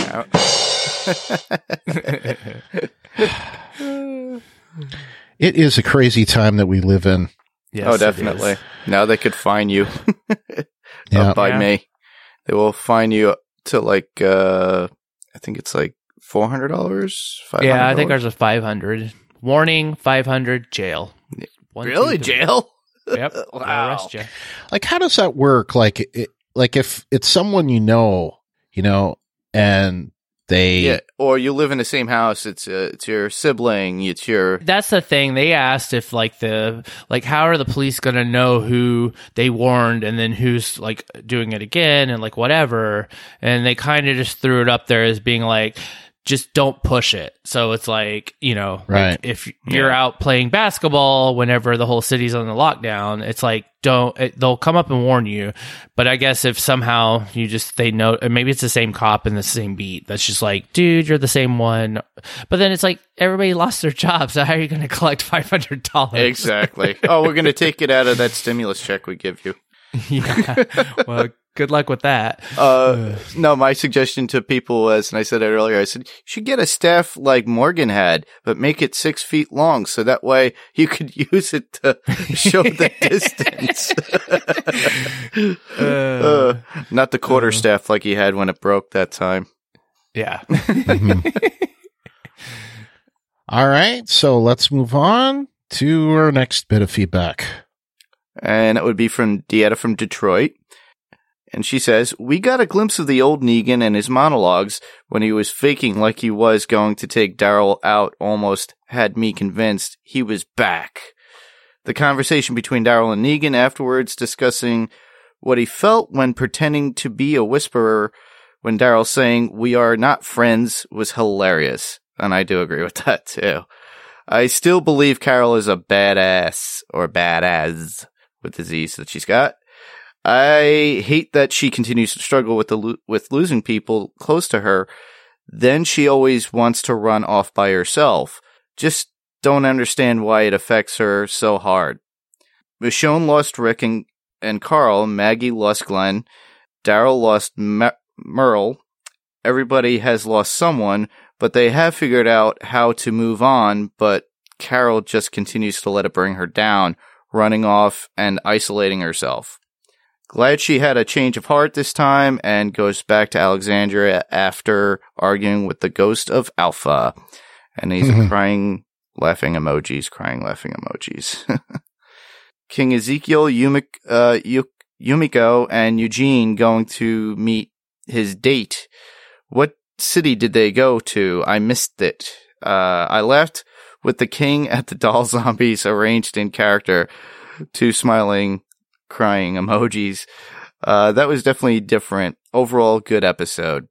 It is a crazy time that we live in. Yes, oh, definitely. Now they could fine you Yeah. up by Yeah. May. They will fine you to like, uh, I think it's like four hundred dollars. Yeah, I think ours is five hundred. Warning: five hundred. Jail. One, Really? two, three. Jail? Yep. Wow. I'll arrest you. Like, how does that work? Like, it, like if it's someone you know, you know, and they, Yeah. Or you live in the same house. It's, uh, it's your sibling. It's your, That's the thing. They asked if like the like how are the police gonna know who they warned and then who's like doing it again and like whatever, and they kind of just threw it up there as being like, just don't push it. So it's like, you know, Right. like if you're out playing basketball whenever the whole city's on the lockdown, it's like, don't, it, they'll come up and warn you. But I guess if somehow you just, they know, and maybe it's the same cop in the same beat that's just like, dude, you're the same one. But then it's like, everybody lost their jobs. So how are you going to collect five hundred dollars? exactly. Oh, we're going to take it out of that stimulus check we give you. Yeah. Well, good luck with that. Uh, no, my suggestion to people was, and I said it earlier, I said, you should get a staff like Morgan had, but make it six feet long so that way you could use it to show the distance. uh, not the quarter staff like he had when it broke that time. Yeah. all right. So let's move on to our next bit of feedback. And it would be from Dieta from Detroit. And she says, we got a glimpse of the old Negan and his monologues when he was faking like he was going to take Daryl out almost had me convinced he was back. The conversation between Daryl and Negan afterwards discussing what he felt when pretending to be a whisperer when Daryl saying, we are not friends, was hilarious. And I do agree with that too. I still believe Carol is a badass, or badass, with the Z's that she's got. I hate that she continues to struggle with the lo- with losing people close to her. Then she always wants to run off by herself. Just don't understand why it affects her so hard. Michonne lost Rick and, and Carl. Maggie lost Glenn. Daryl lost Ma- Merle. Everybody has lost someone, but they have figured out how to move on, but Carol just continues to let it bring her down, running off and isolating herself. Glad she had a change of heart this time and goes back to Alexandria after arguing with the ghost of Alpha. And he's mm-hmm. crying, laughing emojis, crying, laughing emojis. King Ezekiel, Yumik, uh, Yumiko, and Eugene going to meet his date. What city did they go to? I missed it. Uh, I left with the king at the doll zombies arranged in character. Two smiling, crying emojis. Uh, that was definitely different. Overall, good episode.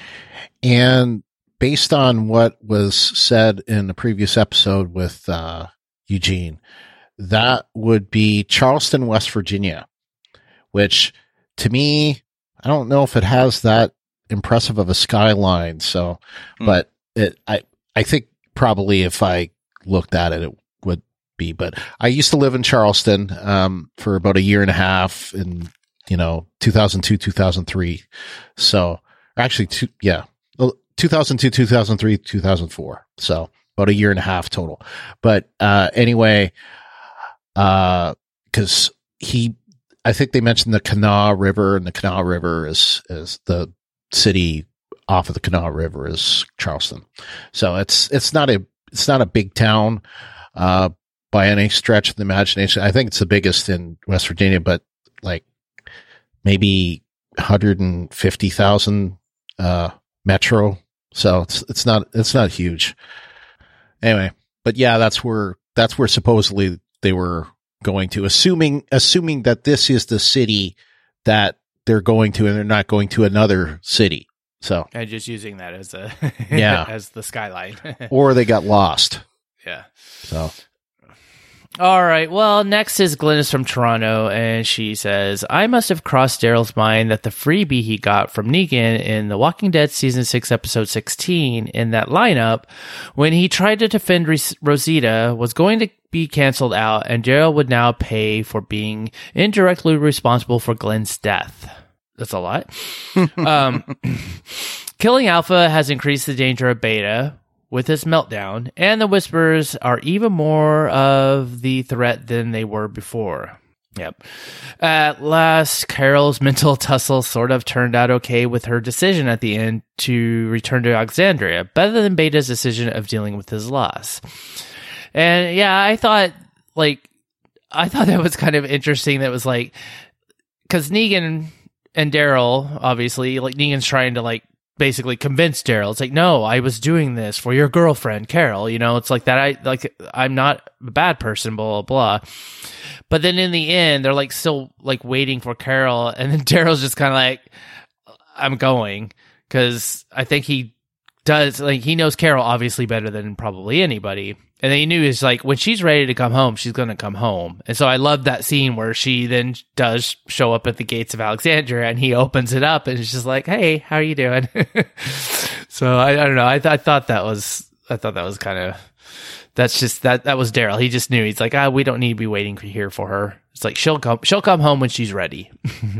And based on what was said in the previous episode with uh, Eugene, that would be Charleston, West Virginia, which to me, I don't know if it has that impressive of a skyline. So, mm. but it, I, I think probably if I looked at it, it would be, but I used to live in Charleston, um, for about a year and a half in, you know, two thousand two, two thousand three. So actually two, yeah, two thousand two, two thousand three, two thousand four. So about a year and a half total. But, uh, anyway, uh, cause he, I think they mentioned the Kanawha River, and the Kanawha River is, is the city off of the Kanawha River is Charleston. So it's, it's not a, it's not a big town, uh, by any stretch of the imagination. I think it's the biggest in West Virginia, but like maybe one hundred fifty thousand, uh, metro. So it's, it's not, it's not huge. Anyway, but yeah, that's where, that's where supposedly they were going to, assuming, assuming that this is the city that they're going to, and they're not going to another city. So, and just using that as a, yeah, as the skyline, or they got lost. Yeah. So, all right. Well, next is Glynis from Toronto, and she says, I must have crossed Daryl's mind that the freebie he got from Negan in The Walking Dead Season six, Episode sixteen, in that lineup, when he tried to defend Res- Rosita, was going to be canceled out, and Daryl would now pay for being indirectly responsible for Glenn's death. That's a lot. um, killing Alpha has increased the danger of Beta with his meltdown, and the Whisperers are even more of the threat than they were before. Yep. At last, Carol's mental tussle sort of turned out okay with her decision at the end to return to Alexandria, better than Beta's decision of dealing with his loss. And yeah, I thought, like, I thought that was kind of interesting. That was like, because Negan and Daryl, obviously, like, Negan's trying to, like, basically convince Daryl. It's like, no, I was doing this for your girlfriend, Carol. You know, it's like that. I like, I'm not a bad person, blah, blah, blah. But then in the end, they're like still like waiting for Carol. And then Daryl's just kind of like, I'm going. Cause I think he does, like, he knows Carol obviously better than probably anybody. And then he knew it's like, when she's ready to come home, she's going to come home. And so I love that scene where she then does show up at the gates of Alexandria, and he opens it up, and it's just like, hey, how are you doing? So I, I don't know. I, th- I thought that was, I thought that was kind of, that's just, that, that was Daryl. He just knew. He's like, ah, we don't need to be waiting for, here for her. It's like, she'll come, she'll come home when she's ready.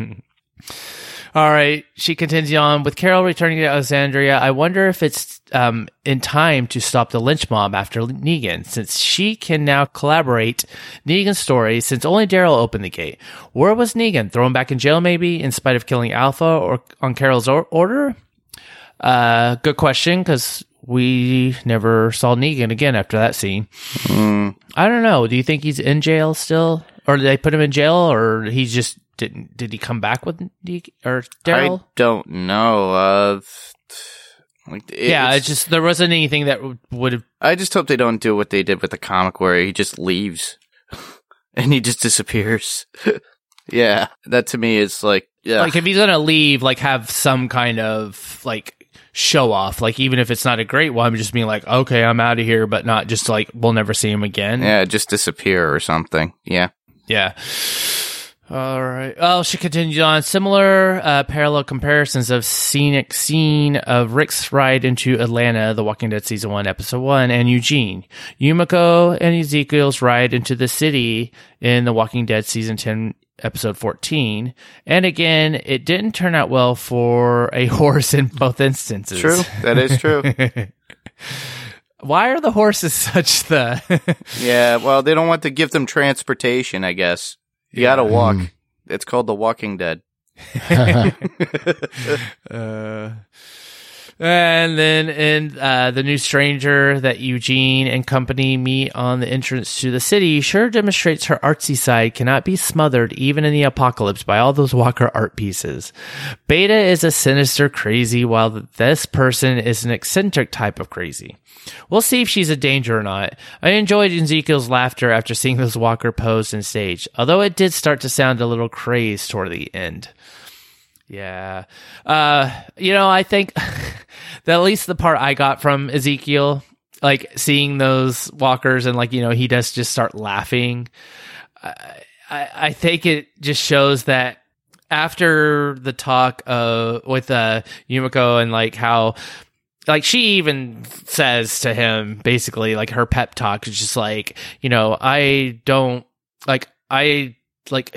All right. She continues on with Carol returning to Alexandria. I wonder if it's um, in time to stop the lynch mob after Negan, since she can now collaborate Negan's story, since only Daryl opened the gate. Where was Negan? Thrown back in jail, maybe, in spite of killing Alpha, or on Carol's or- order? Uh, good question, because we never saw Negan again after that scene. Mm. I don't know. Do you think he's in jail still? Or did they put him in jail, or he's just didn't did he come back with Deke or Daryl? I don't know. Uh, like it, yeah, it's, it's just there wasn't anything that would have. I just hope they don't do what they did with the comic where he just leaves and he just disappears. Yeah, that to me is like, yeah. Like if he's gonna leave, like have some kind of like show off, like even if it's not a great one, just being like, okay, I'm out of here, but not just like we'll never see him again. Yeah, just disappear or something. Yeah. Yeah. All right. Well, she continues on. Similar uh, parallel comparisons of scenic scene of Rick's ride into Atlanta, The Walking Dead Season one, Episode one, and Eugene. Yumiko and Ezekiel's ride into the city in The Walking Dead Season ten, Episode fourteen. And again, it didn't turn out well for a horse in both instances. True. That is true. Why are the horses such the... Yeah, well, they don't want to give them transportation, I guess. You Yeah. gotta walk. Mm. It's called The Walking Dead. uh, and then in uh, The New Stranger that Eugene and company meet on the entrance to the city sure demonstrates her artsy side cannot be smothered even in the apocalypse by all those Walker art pieces. Beta is a sinister crazy while this person is an eccentric type of crazy. We'll see if she's a danger or not. I enjoyed Ezekiel's laughter after seeing those Walker posed and staged, although it did start to sound a little crazed toward the end. Yeah. Uh, you know, I think that at least the part I got from Ezekiel, like seeing those walkers and like, you know, he does just start laughing. I, I, I think it just shows that after the talk uh, with uh, Yumiko and like how, like she even says to him, basically like her pep talk is just like, you know, I don't like, I like,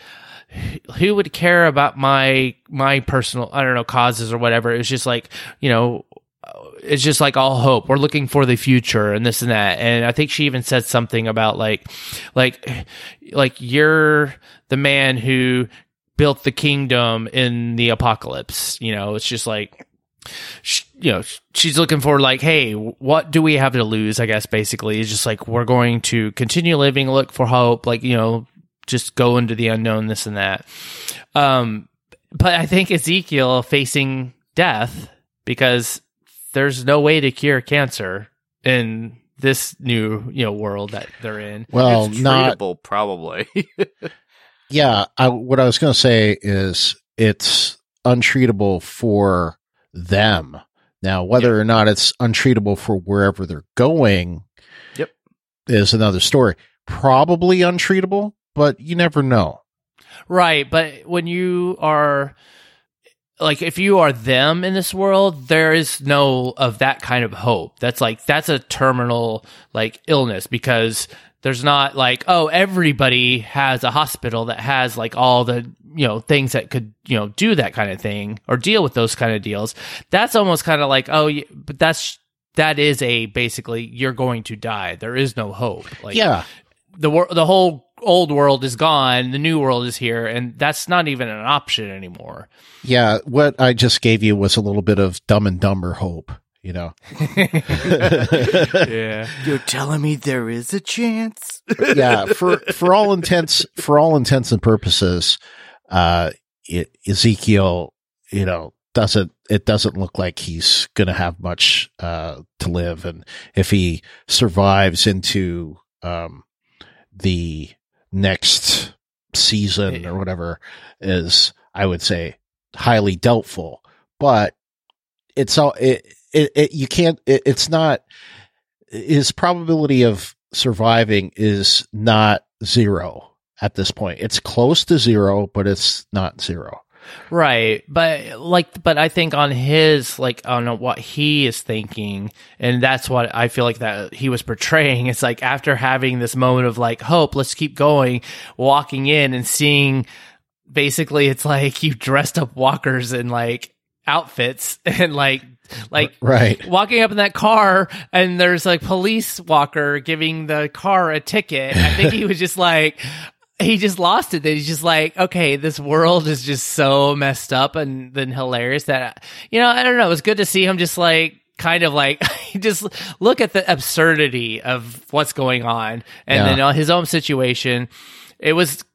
who would care about my my personal, I don't know, causes or whatever. It's just like, you know, it's just like all hope. We're looking for the future and this and that. And I think she even said something about like, like, like you're the man who built the kingdom in the apocalypse. You know, it's just like, she, you know, she's looking for like, hey, what do we have to lose? I guess basically it's just like, we're going to continue living, look for hope, like, you know, just go into the unknown, this and that. Um, but I think Ezekiel facing death because there's no way to cure cancer in this new, you know, world that they're in. Well, it's not treatable, probably. Yeah, I, what I was going to say is it's untreatable for them. Now, whether Yep. or not it's untreatable for wherever they're going, Yep. is another story. Probably untreatable, but you never know. Right, but when you are like, if you are them in this world, there is no of that kind of hope. That's like, that's a terminal like illness because there's not like, oh, everybody has a hospital that has like all the, you know, things that could, you know, do that kind of thing or deal with those kind of deals. That's almost kind of like, oh, yeah, but that's, that is a, basically, you're going to die. There is no hope. Like, Yeah. the wor- the whole old world is gone, the new world is here, and that's not even an option anymore. Yeah, what I just gave you was a little bit of Dumb and Dumber hope, you know. Yeah. You're telling me there is a chance? Yeah, for for all intents for all intents and purposes, uh it, Ezekiel, you know, doesn't it doesn't look like he's going to have much uh to live, and if he survives into um the next season or whatever is, I would say, highly doubtful. But it's all it, it, it you can't it, it's not his probability of surviving is not zero at this point. It's close to zero, but it's not zero. Right. But like, but I think on his, like, on what he is thinking, and that's what I feel like that he was portraying. It's like after having this moment of like hope, let's keep going, walking in and seeing, basically it's like you dressed up walkers in like outfits and like, like right. walking up in that car and there's like police walker giving the car a ticket. I think he was just like, he just lost it. That he's just like, okay, this world is just so messed up and then hilarious that, you know, I don't know. It was good to see him just like, kind of like, just look at the absurdity of what's going on. And Yeah. then uh, his own situation. It was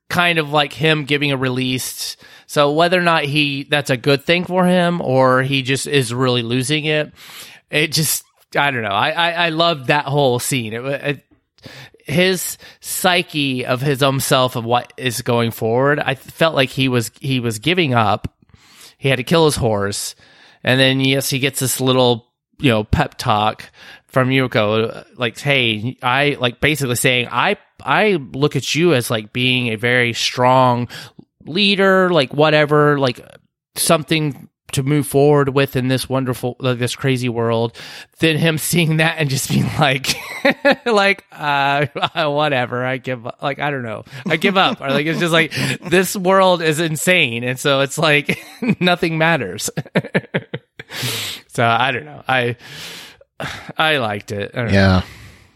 kind of like him giving a release. So whether or not he that's a good thing for him or he just is really losing it, it just I don't know. I I, I love that whole scene. It, it, his psyche of his own self of what is going forward. I felt like he was he was giving up. He had to kill his horse, and then yes, he gets this little you know pep talk from Yuko, like, hey, I like basically saying I I look at you as like being a very strong leader, like whatever, like something to move forward with in this wonderful, like, this crazy world. Then him seeing that and just being like, like, uh, whatever, I give up. Like, I don't know, I give up. Or like, it's just like, this world is insane. And so it's like, nothing matters. So I don't know. I, I liked it. I yeah. know.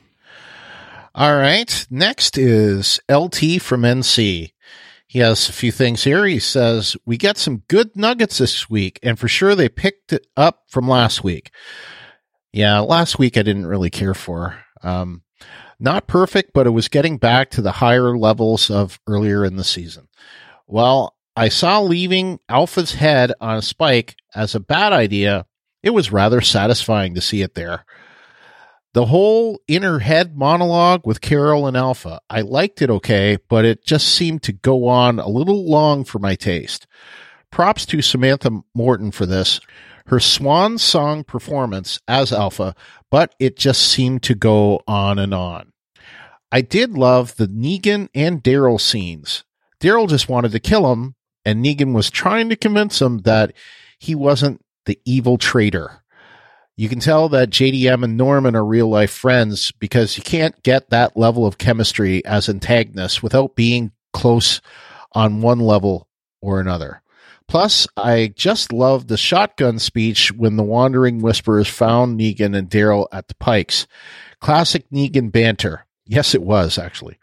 All right. Next is L T from N C. He has a few things here. He says, we get some good nuggets this week, and for sure they picked it up from last week. Yeah, last week I didn't really care for. Um, not perfect, but it was getting back to the higher levels of earlier in the season. Well, I saw leaving Alpha's head on a spike as a bad idea. It was rather satisfying to see it there. The whole inner head monologue with Carol and Alpha, I liked it okay, but it just seemed to go on a little long for my taste. Props to Samantha Morton for this. Her swan song performance as Alpha, but it just seemed to go on and on. I did love the Negan and Daryl scenes. Daryl just wanted to kill him, and Negan was trying to convince him that he wasn't the evil traitor. You can tell that J D M and Norman are real-life friends because you can't get that level of chemistry as antagonists without being close on one level or another. Plus, I just love the shotgun speech when the Wandering Whisperers found Negan and Daryl at the Pikes. Classic Negan banter. Yes, it was, actually.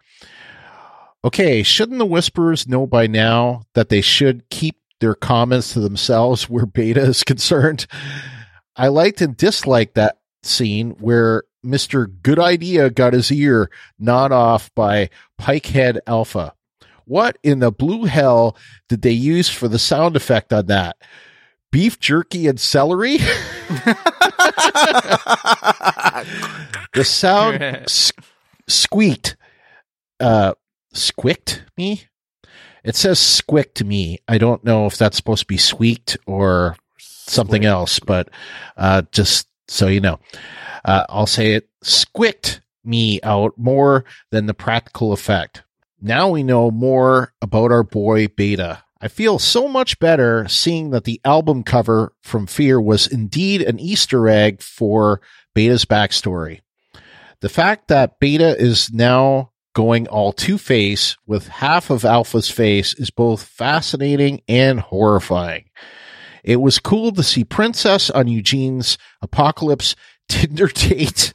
Okay, shouldn't the Whisperers know by now that they should keep their comments to themselves where Beta is concerned? I liked and disliked that scene where Mister Good Idea got his ear gnawed off by Pikehead Alpha. What in the blue hell did they use for the sound effect on that? Beef jerky and celery? The sound s- squeaked. Uh, squicked me? It says squicked me. I don't know if that's supposed to be squeaked or something else, but uh, just so you know, uh, I'll say it squicked me out more than the practical effect. Now we know more about our boy Beta. I feel so much better seeing that the album cover from Fear was indeed an Easter egg for Beta's backstory. The fact that Beta is now going all Two-Face with half of Alpha's face is both fascinating and horrifying. It was cool to see Princess on Eugene's Apocalypse Tinder date.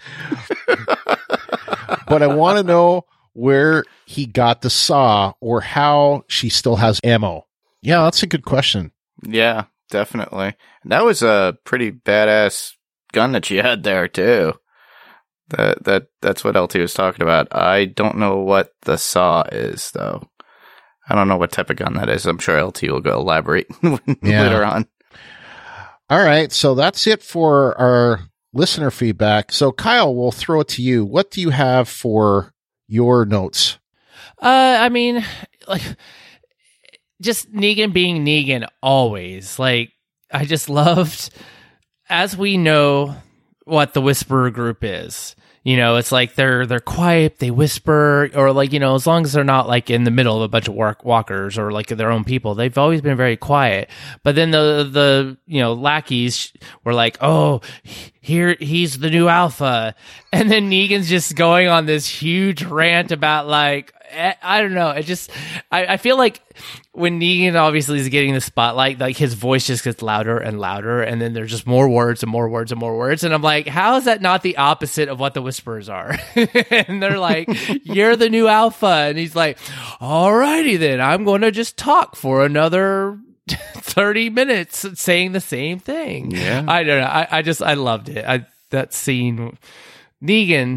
But I want to know where he got the saw or how she still has ammo. Yeah, that's a good question. Yeah, definitely. That was a pretty badass gun that she had there too. That that that's what L T was talking about. I don't know what the saw is though. I don't know what type of gun that is. I'm sure L T will go elaborate Yeah. later on. All right, so that's it for our listener feedback. So Kyle, we'll throw it to you. What do you have for your notes? Uh, I mean, like, just Negan being Negan always. Like, I just loved, as we know what the Whisperer group is. You know, it's like they're they're quiet, they whisper, or like, you know, as long as they're not like in the middle of a bunch of work walkers or like their own people, they've always been very quiet. But then the the you know lackeys were like, oh, here he's the new alpha, and then Negan's just going on this huge rant about like, I don't know. It just, I, I feel like when Negan obviously is getting the spotlight, like his voice just gets louder and louder, and then there's just more words and more words and more words. And I'm like, how is that not the opposite of what the Whisperers are? And they're like, you're the new alpha. And he's like, alrighty then, I'm going to just talk for another thirty minutes saying the same thing. Yeah. I don't know. I, I just, I loved it. I, that scene, Negan,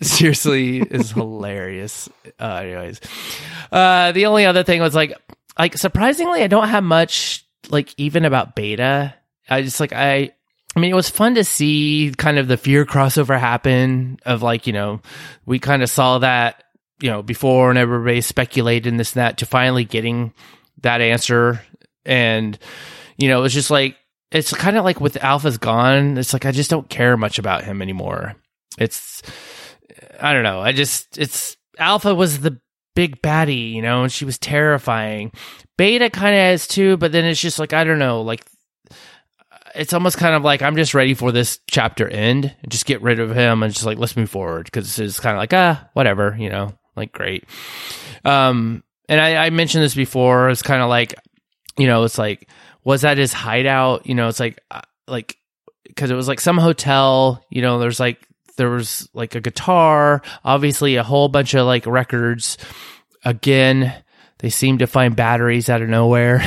seriously is hilarious. Uh, anyways, uh, the only other thing was like, like surprisingly, I don't have much like even about Beta. I just like I. I mean, it was fun to see kind of the Fear crossover happen of like, you know, we kind of saw that, you know, before and everybody speculated in this and that to finally getting that answer. And, you know, it's just like, it's kind of like with Alpha's gone. It's like, I just don't care much about him anymore. It's, I don't know. I just, it's, Alpha was the big baddie, you know, and she was terrifying. Beta kind of is too, but then it's just like, I don't know, like, it's almost kind of like I'm just ready for this chapter end and just get rid of him and just like let's move forward because it's kind of like ah whatever, you know, like great. Um, and I, I mentioned this before. It's kind of like, you know, it's like was that his hideout? You know, it's like uh, like because it was like some hotel. You know, there's like there was like a guitar, obviously a whole bunch of like records. Again, they seem to find batteries out of nowhere.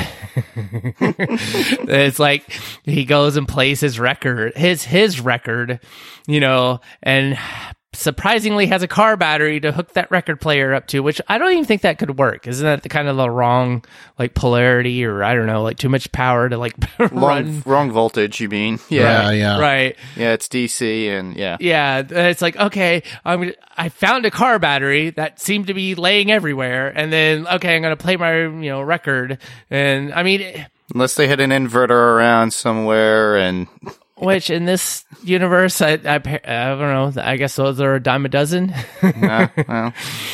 It's like he goes and plays his record, his his record, you know, and surprisingly has a car battery to hook that record player up to, which I don't even think that could work. Isn't that the kind of the wrong like polarity or I don't know, like too much power to like run? Wrong, wrong voltage, you mean? Yeah, yeah, yeah. Right. Yeah, it's D C and yeah. Yeah, it's like, okay, I'm, I found a car battery that seemed to be laying everywhere, and then, okay, I'm going to play my, you know, record, and, I mean... Unless they had an inverter around somewhere, and... Which, in this universe, I, I, I don't know, I guess those are a dime a dozen. uh, well.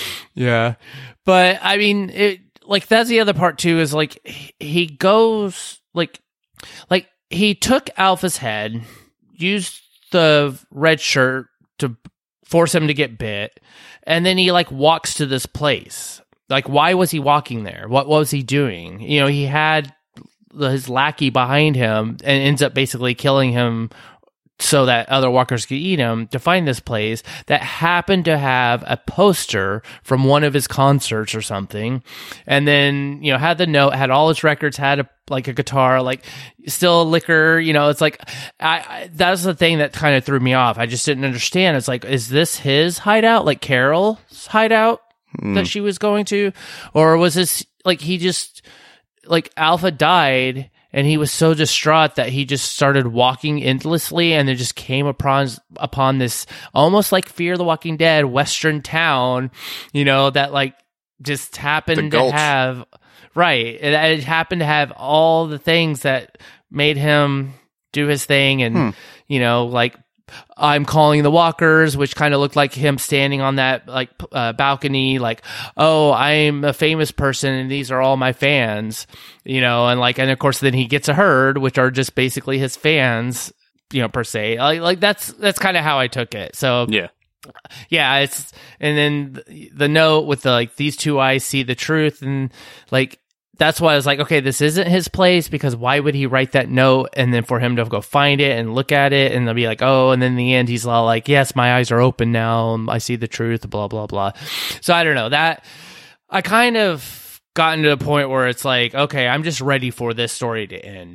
Yeah. But, I mean, it like, that's the other part, too, is, like, he goes, like, like, he took Alpha's head, used the red shirt to force him to get bit, and then he like walks to this place. Like, why was he walking there? What, what was he doing? You know, he had his lackey behind him and ends up basically killing him so that other walkers could eat him to find this place that happened to have a poster from one of his concerts or something. And then, you know, had the note, had all his records, had a, like a guitar, like still liquor, you know, it's like, I, I that's the thing that kind of threw me off. I just didn't understand. It's like, is this his hideout? Like Carol's hideout mm. that she was going to? Or was this like, he just, like Alpha died and he was so distraught that he just started walking endlessly and then just came upon upon this almost like Fear the Walking Dead Western town, you know, that like just happened to have, right, it, it happened to have all the things that made him do his thing and, hmm. you know, like I'm calling the walkers, which kind of looked like him standing on that like uh, balcony, like, oh, I'm a famous person and these are all my fans, you know, and like, and of course then he gets a herd, which are just basically his fans, you know, per se. Like, like that's that's kind of how I took it. So yeah, yeah, it's and then the, the note with the like these two eyes see the truth, and like. That's why I was like, okay, this isn't his place because why would he write that note and then for him to go find it and look at it and they'll be like, oh, and then in the end he's all like, yes, my eyes are open now. I see the truth, blah, blah, blah. So I don't know that I kind of gotten to the point where it's like, okay, I'm just ready for this story to end.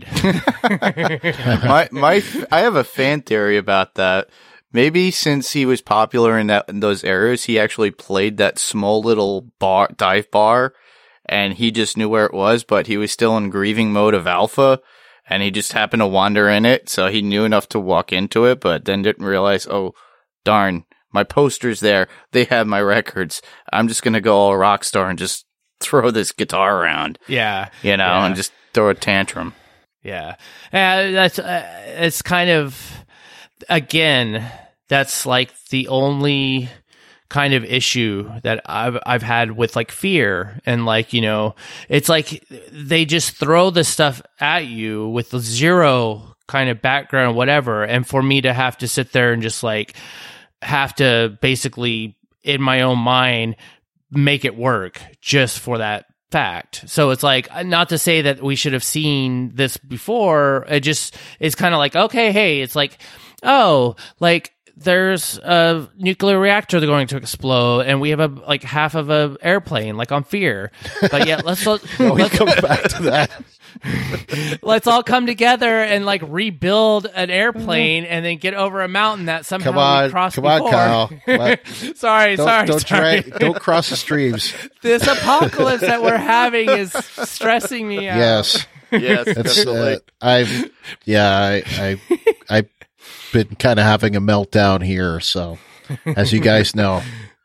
my, my, I have a fan theory about that. Maybe since he was popular in that, in those areas, he actually played that small little bar, dive bar. And he just knew where it was, but he was still in grieving mode of Alpha, and he just happened to wander in it, so he knew enough to walk into it, but then didn't realize, oh, darn, my poster's there, they have my records, I'm just gonna go all rock star and just throw this guitar around. Yeah. You know, yeah. and just throw a tantrum. Yeah. Uh, that's, uh, it's kind of, again, that's like the only kind of issue that I've I've had with like Fear and like, you know, it's like they just throw this stuff at you with zero kind of background, whatever, and for me to have to sit there and just like have to basically in my own mind make it work just for that fact. So it's like, not to say that we should have seen this before, it just it's kind of like, okay, hey, it's like, oh, like there's a nuclear reactor that's going to explode, and we have a like half of a airplane, like on Fear. But yeah, let's let's, we let's come back to that. let's all come together and like rebuild an airplane and then get over a mountain that somehow Come on, we crossed come before. on, Kyle. Let- sorry, don't, sorry, don't sorry. try, don't cross the streams. This apocalypse that we're having is stressing me out. Yes. Yes, It's, definitely. uh, I've, yeah, I, I, I've been kind of having a meltdown here. So, as you guys know,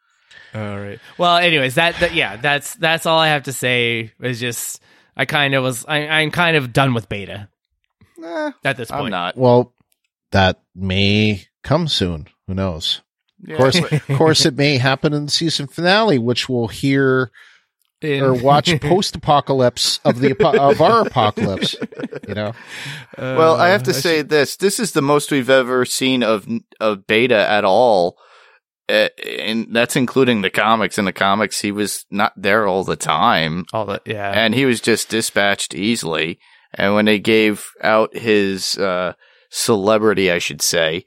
All right. Well, anyways, that, that yeah, that's that's all I have to say. Is just I kind of was I, I'm kind of done with beta Eh, at this point. I'm not. well, that may come soon. Who knows? Yeah, Of course, but- of course, it may happen in the season finale, which we'll hear In- or watch post-apocalypse of the apo- of our apocalypse. You know, Well, I have to Uh, say this. This is the most we've ever seen of of Beta at all. Uh, and that's including the comics. In the comics, he was not there all the time. all the yeah. And he was just dispatched easily. And when they gave out his uh, celebrity, I should say,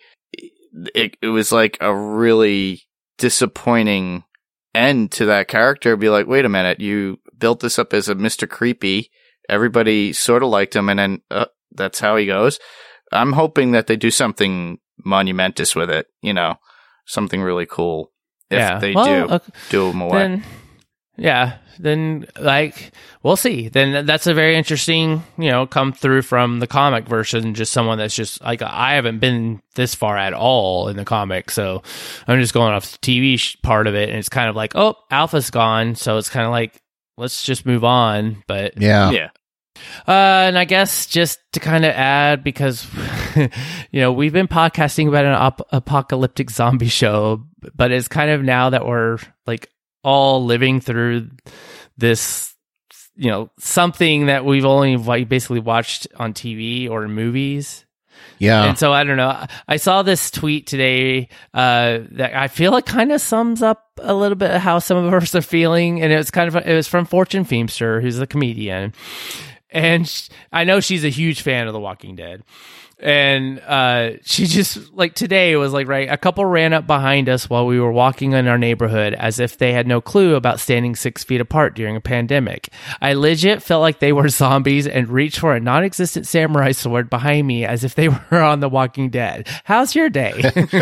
it, it was like a really disappointing end to that character. Be like, wait a minute, you built this up as a Mister Creepy. Everybody sort of liked him, and then uh, that's how he goes. I'm hoping that they do something monumentous with it, you know, something really cool. If yeah. they Well, do, okay. do him away. Then, yeah, then like we'll see. Then that's a very interesting, you know, come through from the comic version. Just someone that's just like I haven't been this far at all in the comic, so I'm just going off the T V sh- part of it, and it's kind of like, oh, Alpha's gone, so it's kind of like let's just move on. But yeah, yeah. Uh, and I guess just to kind of add, because, you know, we've been podcasting about an op- apocalyptic zombie show, but it's kind of now that we're like all living through this, you know, something that we've only like basically watched on T V or in movies. yeah. And so I don't know. I saw this tweet today uh, that I feel it kind of sums up a little bit of how some of us are feeling, and it was kind of it was from Fortune Feimster, who's a comedian, and sh- I know she's a huge fan of The Walking Dead. And uh, she just like today was like, right, a couple ran up behind us while we were walking in our neighborhood as if they had no clue about standing six feet apart during a pandemic. I legit felt like they were zombies and reached for a non-existent samurai sword behind me as if they were on The Walking Dead. How's your day?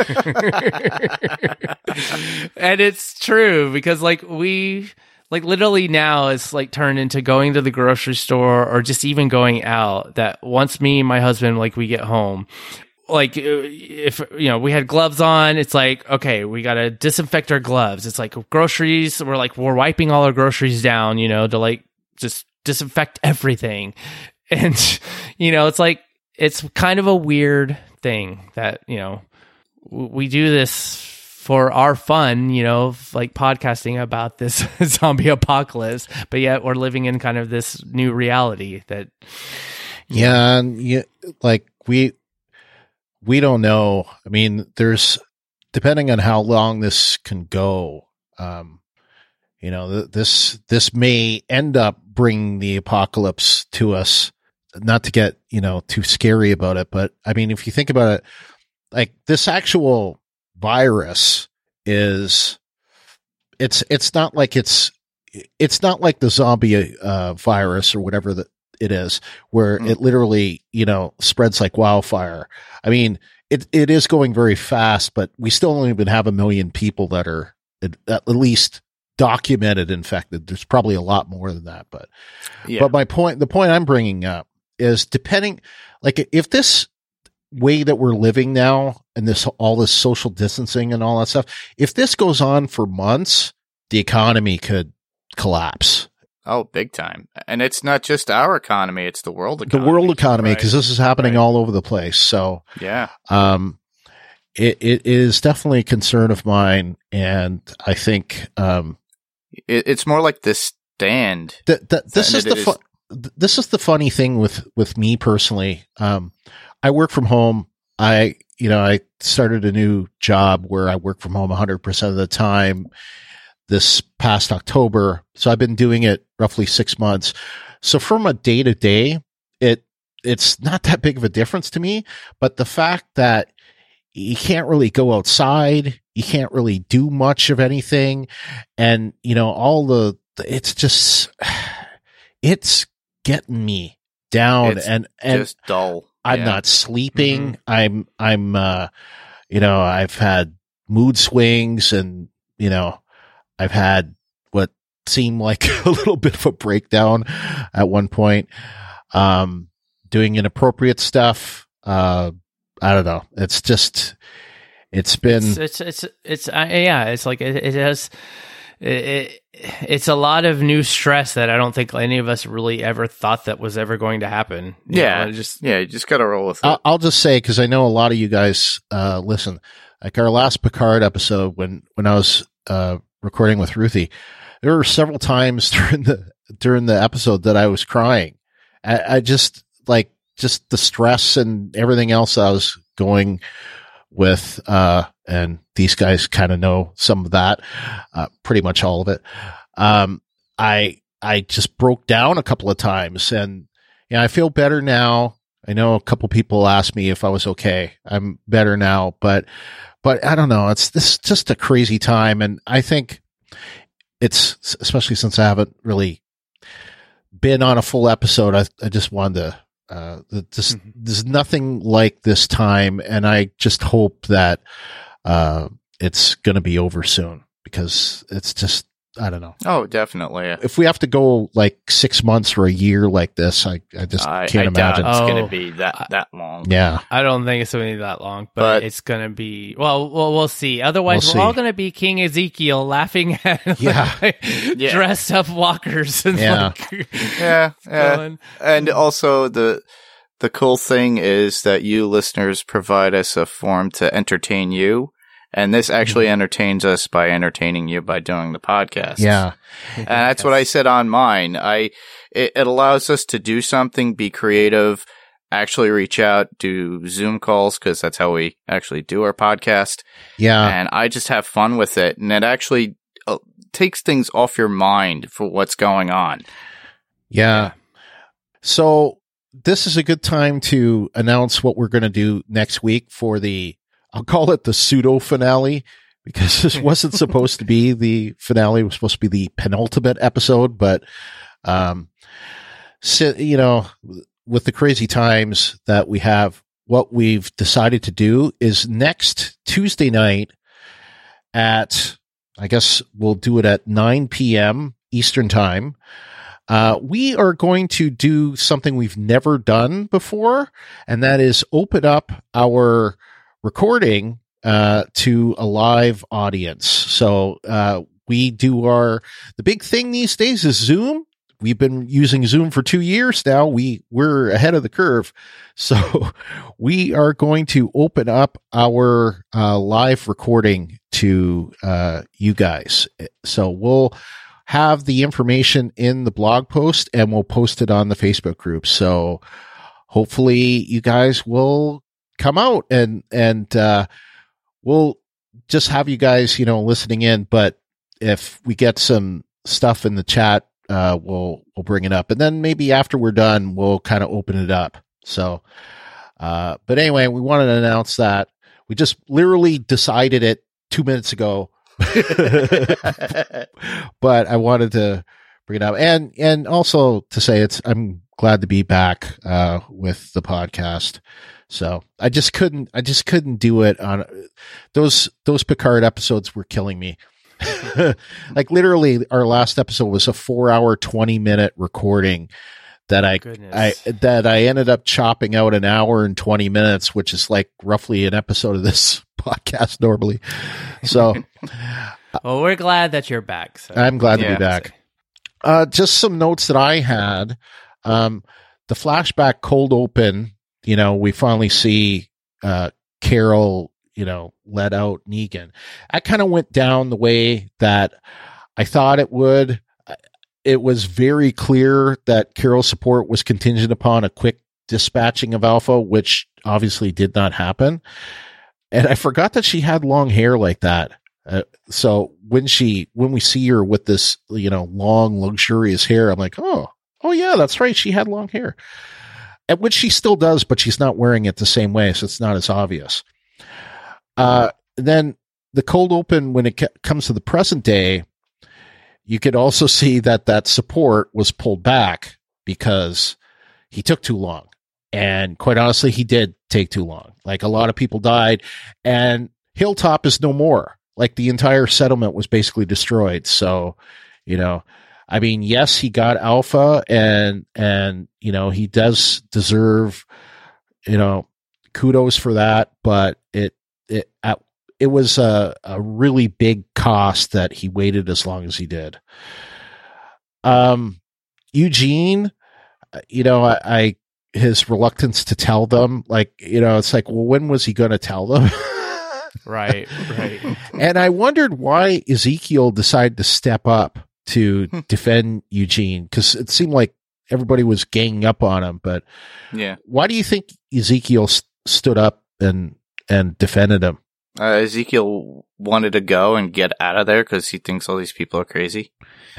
And it's true because like we... Like literally now it's like turned into going to the grocery store or just even going out, that once me and my husband, like we get home, like if, you know, we had gloves on, it's like, okay, we got to disinfect our gloves. It's like groceries. We're like, we're wiping all our groceries down, you know, to like just disinfect everything. And, you know, it's like, it's kind of a weird thing that, you know, we do this for our fun, you know, like podcasting about this zombie apocalypse, but yet we're living in kind of this new reality that. Yeah, and you, like we we don't know. I mean, there's depending on how long this can go. Um, you know, th- this this may end up bringing the apocalypse to us. Not to get you know too scary about it, but I mean, if you think about it, like this actual virus is it's it's not like it's it's not like the zombie uh, virus or whatever that it is, where mm. it literally you know spreads like wildfire. I mean, it it is going very fast, but we still don't even have a million people that are at, at least documented infected. There's probably a lot more than that, but yeah. But my point, the point I'm bringing up is depending, like if this way that we're living now and this all this social distancing and all that stuff, if this goes on for months, the economy could collapse. Oh, big time. And it's not just our economy, it's the world economy. The world economy, because right. this is happening right. all over the place. So yeah, um, it, it is definitely a concern of mine. And I think um, it, it's more like this stand. Th- th- this is the is- fu- this is the funny thing with, with me personally. Um, I work from home. I, you know, I started a new job where I work from home one hundred percent of the time this past October. So I've been doing it roughly six months. So from a day to day, it, it's not that big of a difference to me, but the fact that you can't really go outside, you can't really do much of anything. And, you know, all the, it's just, it's getting me down It's and and just dull. I'm Yeah. not sleeping. Mhm. I'm I'm uh you know, I've had mood swings, and you know, I've had what seemed like a little bit of a breakdown at one point. Um doing inappropriate stuff. Uh I don't know. It's just it's been It's it's it's, it's uh, yeah. It's like it, it has. It, it, it's a lot of new stress that I don't think any of us really ever thought that was ever going to happen. You Yeah, know, it just yeah, you just got to roll with it. I'll, I'll just say, because I know a lot of you guys uh, listen. Like our last Picard episode, when when I was uh, recording with Ruthie, there were several times during the during the episode that I was crying. I, I just like just the stress and everything else I was going with, uh, and these guys kind of know some of that, uh, pretty much all of it. Um, I I just broke down a couple of times, and yeah, I feel better now. I know a couple people asked me if I was okay. I'm better now, but, but I don't know. It's this just a crazy time. And I think it's, especially since I haven't really been on a full episode, I, I just wanted to, uh, this, mm-hmm. there's nothing like this time. And I just hope that, uh, it's going to be over soon, because it's just, I don't know. Oh, definitely. If we have to go like six months or a year like this, I, I just I, can't I imagine. doubt it's Oh, going to be that, that long. Yeah. I don't think it's going to be that long, but, But- it's going to be. Well, well, we'll see. Otherwise, We'll we're all see. going to be King Ezekiel laughing at Yeah. like, Yeah. dressed up walkers and Yeah. like Yeah, yeah. going. And also the the cool thing is that you listeners provide us a form to entertain you, and this actually entertains us by entertaining you by doing the podcast. Yeah. And that's what I said on mine. I it, it allows us to do something, be creative, actually reach out, do Zoom calls, because that's how we actually do our podcast. Yeah. And I just have fun with it, and it actually uh, takes things off your mind for what's going on. Yeah. So this is a good time to announce what we're going to do next week for the, I'll call it the pseudo finale, because this wasn't supposed to be the finale. It was supposed to be the penultimate episode, but, um, so, you know, with the crazy times that we have, what we've decided to do is next Tuesday night at, I guess we'll do it at nine p.m. Eastern time. Uh, we are going to do something we've never done before, and that is open up our recording uh, to a live audience. So uh, we do our, the big thing these days is Zoom. We've been using Zoom for two years now. We, we're ahead of the curve. So we are going to open up our uh, live recording to uh, you guys. So we'll have the information in the blog post, and we'll post it on the Facebook group. So hopefully you guys will come out, and, and, uh, we'll just have you guys, you know, listening in. But if we get some stuff in the chat, uh, we'll, we'll bring it up, and then maybe after we're done, we'll kind of open it up. So, uh, but anyway, we wanted to announce that. We just literally decided it two minutes ago. But I wanted to bring it up, and and also to say it's I'm glad to be back uh with the podcast. So I just couldn't I just couldn't do it on those those Picard episodes were killing me. Like literally our last episode was a four hour twenty minute recording that I Goodness. I that I ended up chopping out an hour and twenty minutes, which is like roughly an episode of this podcast normally. So Well, we're glad that you're back. So. I'm glad to Yeah. be back. Uh, just some notes that I had. Um, the flashback cold open, you know, we finally see uh, Carol, you know, let out Negan. I kind of went down the way that I thought it would. It was very clear that Carol's support was contingent upon a quick dispatching of Alpha, which obviously did not happen. And I forgot that she had long hair like that. Uh, so when she, when we see her with this, you know, long, luxurious hair, I'm like, oh, oh yeah, that's right. She had long hair, and which she still does, but she's not wearing it the same way. So it's not as obvious. Uh, then the cold open, when it ca- comes to the present day, you could also see that that support was pulled back because he took too long. And quite honestly, he did take too long. Like, a lot of people died, and Hilltop is no more. Like, the entire settlement was basically destroyed. So, you know, I mean, yes, he got Alpha, and, and, you know, he does deserve, you know, kudos for that, but it, it, it was a, a really big cost that he waited as long as he did. Um, Eugene, you know, I, I his reluctance to tell them, like, you know, it's like, well, when was he going to tell them? Right, right. And I wondered why Ezekiel decided to step up to defend Eugene, because it seemed like everybody was ganging up on him. But Yeah. why do you think Ezekiel st- stood up and and defended him? Uh, Ezekiel wanted to go and get out of there because he thinks all these people are crazy.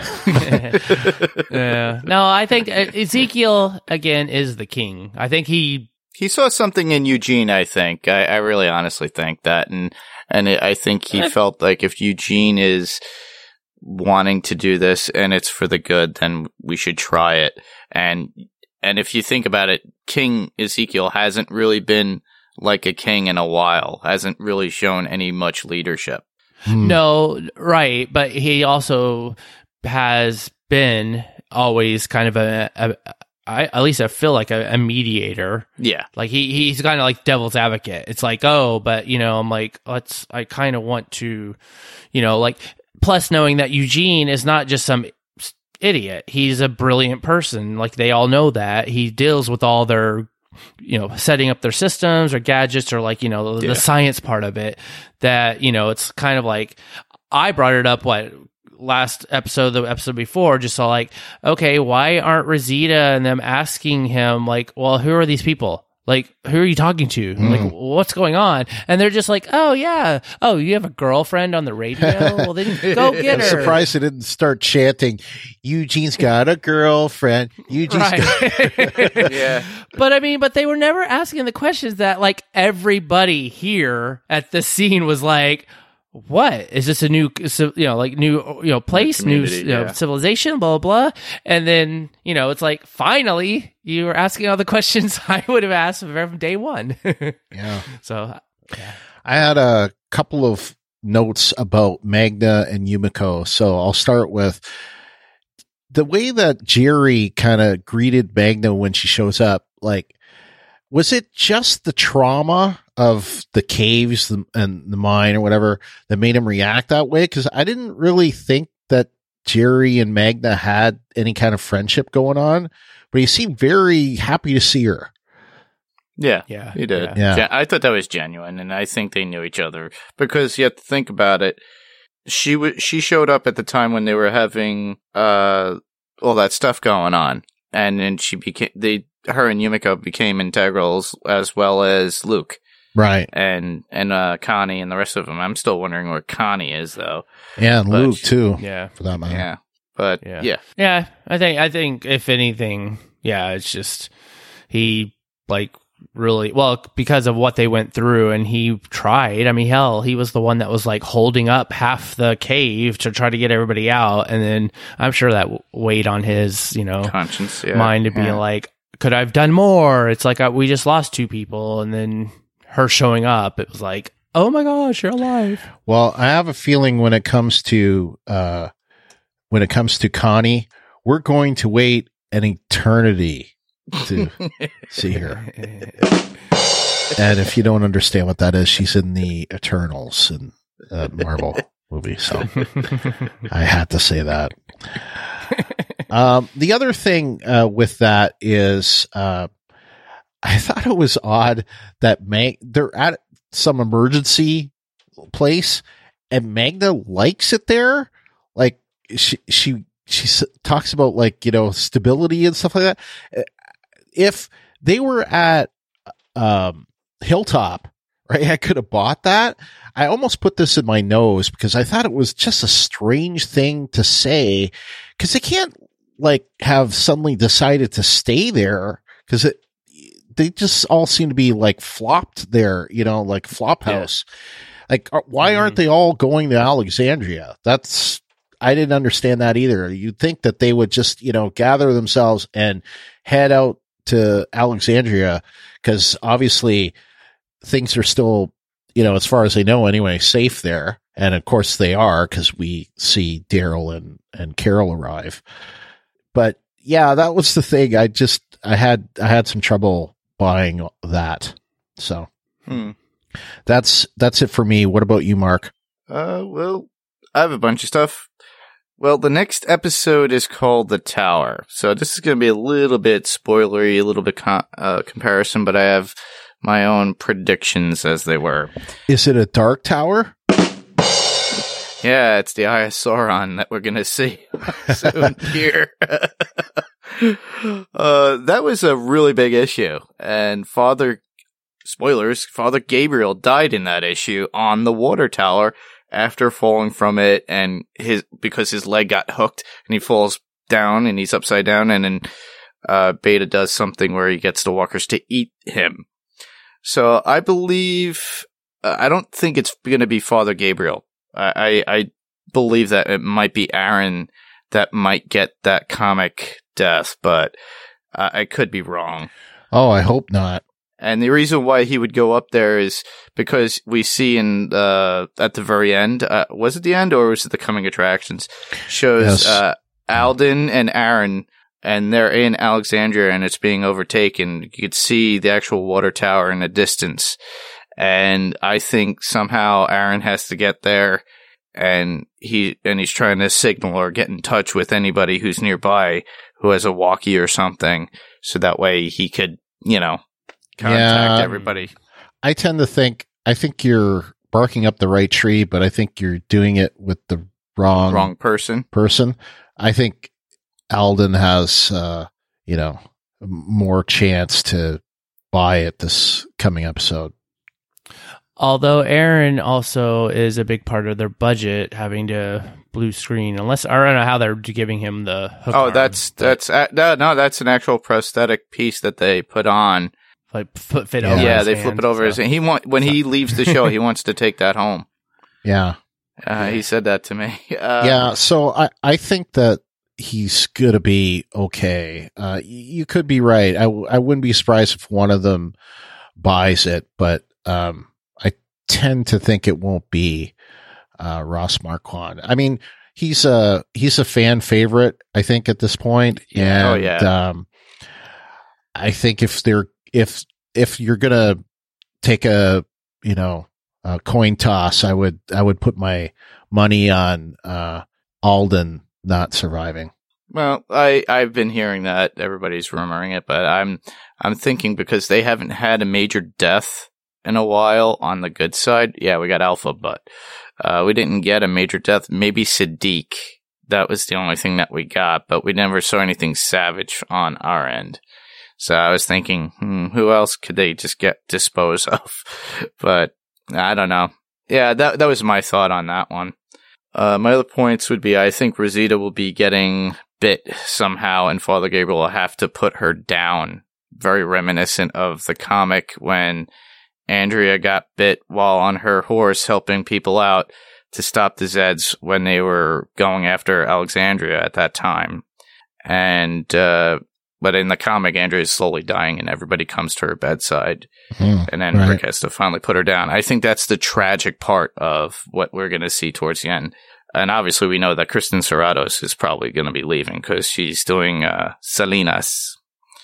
Yeah. No, I think uh, Ezekiel, again, is the king. I think he... He saw something in Eugene, I think. I, I really honestly think that. And, and it, I think he felt like if Eugene is wanting to do this and it's for the good, then we should try it. And, and if you think about it, King Ezekiel hasn't really been like a king in a while, hasn't really shown any much leadership. Hmm. No, right. But he also has been always kind of a, a I, at least I feel like a, a mediator. Yeah. Like he, he's kind of like devil's advocate. It's like, oh, but you know, I'm like, let's, I kind of want to, you know, like, plus knowing that Eugene is not just some idiot. He's a brilliant person. Like, they all know that. He deals with all their, you know, setting up their systems or gadgets or like, you know, the, Yeah. the science part of it, that, you know, it's kind of like, I brought it up, what, last episode, the episode before, just saw like, okay, why aren't Rosita and them asking him like, well, who are these people? Like, who are you talking to? Mm. Like, what's going on? And they're just like, oh yeah, oh, you have a girlfriend on the radio? Well, then go get I'm her. surprised they didn't start chanting, Eugene's got a girlfriend. Eugene's got Right. Yeah. But I mean, but they were never asking the questions that like everybody here at the scene was like, what is this, a new, you know, like new, you know, place, new, community, you know, yeah. civilization, blah, blah, blah. And then, you know, it's like, finally, you were asking all the questions I would have asked from day one. Yeah. So, I had a couple of notes about Magna and Yumiko. So I'll start with the way that Jerry kind of greeted Magna when she shows up. Like, was it just the trauma of the caves and the mine or whatever that made him react that way? Because I didn't really think that Jerry and Magna had any kind of friendship going on, but he seemed very happy to see her. Yeah. Yeah. He did. Yeah. Gen- I thought that was genuine, and I think they knew each other because you have to think about it. She w- she showed up at the time when they were having uh all that stuff going on, and then she became they her and Yumiko became integrals as well as Luke. Right. And and uh, Connie and the rest of them. I'm still wondering where Connie is, though. Yeah, and But Luke she- too, yeah. for that matter. Yeah, but Yeah. yeah, Yeah. I think, I think if anything, yeah, it's just, he like really, well, because of what they went through and he tried. I mean, hell, he was the one that was like holding up half the cave to try to get everybody out. And then I'm sure that weighed on his, you know, conscience, yeah, mind to be yeah. like, could I have done more? It's like, uh, we just lost two people. And then her showing up, it was like, oh my gosh, you're alive. Well, I have a feeling when it comes to uh, when it comes to Connie, we're going to wait an eternity to see her. And if you don't understand what that is, she's in the Eternals in uh, Marvel movie. So I had to say that. Um, the other thing uh, with that is, uh, I thought it was odd that Mag- they're at some emergency place and Magna likes it there. Like she, she, she s- talks about like, you know, stability and stuff like that. If they were at, um, Hilltop, right, I could have bought that. I almost put this in my nose because I thought it was just a strange thing to say, because they can't like have suddenly decided to stay there because it, they just all seem to be like flopped there, you know, like Flophouse. Yeah. Like, why aren't they all going to Alexandria? That's, I didn't understand that either. You'd think that they would just, you know, gather themselves and head out to Alexandria, because obviously things are still, you know, as far as they know anyway, safe there. And of course they are, because we see Daryl and, and Carol arrive. But yeah, that was the thing. I just, I had, I had some trouble buying that. So Hmm. that's, that's it for me. What about you, Mark? Uh, well, I have a bunch of stuff. Well, the next episode is called The Tower. So this is going to be a little bit spoilery, a little bit com- uh, comparison, but I have my own predictions as they were. Is it a dark tower? Yeah, it's the Eye of Sauron that we're going to see soon here. uh, that was a really big issue. And Father, spoilers, Father Gabriel died in that issue on the water tower after falling from it, and his, because his leg got hooked and he falls down and he's upside down, and then, uh, Beta does something where he gets the walkers to eat him. So I believe, uh, I don't think it's going to be Father Gabriel. I, I, I believe that it might be Aaron that might get that comic death, but uh, I could be wrong. Oh, I hope not. And the reason why he would go up there is because we see in uh, at the very end, uh, was it the end or was it the coming attractions? Shows Yes. uh, Alden and Aaron, and they're in Alexandria, and it's being overtaken. You could see the actual water tower in the distance, and I think somehow Aaron has to get there, and he and he's trying to signal or get in touch with anybody who's nearby who has a walkie or something, so that way he could, you know, contact Yeah. everybody. I tend to think, I think you're barking up the right tree, but I think you're doing it with the wrong, Wrong person. person. I think Alden has, uh, you know, more chance to buy it this coming episode. Although Aaron also is a big part of their budget, having to blue screen, unless I don't know how they're giving him the hook Oh, arm, that's but, that's uh, no, no, that's an actual prosthetic piece that they put on. like foot fit Yeah. over. Yeah, his they flip hand, it over so. his. He want when he leaves the show, he wants to take that home. Yeah. Uh, he said that to me. Uh, yeah. So I, I think that he's going to be okay. Uh, y- you could be right. I, w- I wouldn't be surprised if one of them buys it, but, um, I tend to think it won't be, uh, Ross Marquand. I mean, he's a, he's a fan favorite, I think, at this point. And, Oh, yeah. um, I think if they're, if, if you're going to take a, you know, a coin toss, I would, I would put my money on, uh, Alden not surviving. Well, I I've been hearing that everybody's rumoring it, but I'm I'm thinking because they haven't had a major death in a while on the good side. Yeah, we got Alpha, but uh, we didn't get a major death. Maybe Sadiq. That was the only thing that we got, but we never saw anything savage on our end. So I was thinking, hmm, who else could they just get dispose of? But I don't know. Yeah, that that was my thought on that one. Uh, my other points would be, I think Rosita will be getting bit somehow, and Father Gabriel will have to put her down. Very reminiscent of the comic when Andrea got bit while on her horse helping people out to stop the Zeds when they were going after Alexandria at that time. And, uh, but in the comic, Andrea is slowly dying and everybody comes to her bedside. Mm, And then right. Rick has to finally put her down. I think that's the tragic part of what we're going to see towards the end. And obviously we know that Kristen Serratos is probably going to be leaving because she's doing uh, Salinas.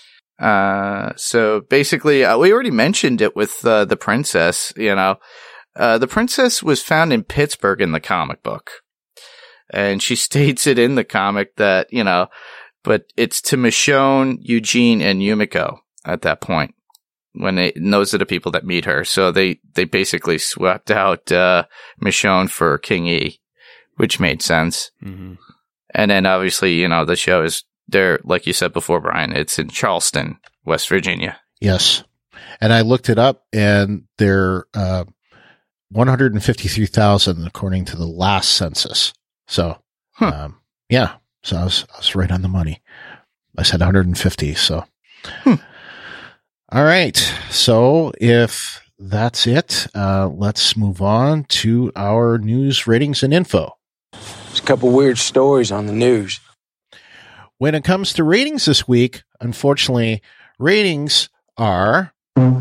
Uh, so basically, uh, we already mentioned it with uh, the princess, you know. Uh, the princess was found in Pittsburgh in the comic book. And she states it in the comic that, you know, but it's to Michonne, Eugene, and Yumiko at that point. When they, and those are the people that meet her. So they, they basically swept out, uh, Michonne for King E, which made sense. Mm-hmm. And then obviously, you know, the show is there, like you said before, Brian, it's in Charleston, West Virginia. Yes. And I looked it up and they're, uh, one hundred fifty-three thousand according to the last census. So, Huh. um, yeah. So I was, I was right on the money. I said one hundred fifty. So, Hmm. All right. So if that's it, uh, let's move on to our news, ratings, and info. There's a couple weird stories on the news. When it comes to ratings this week, unfortunately, Ratings are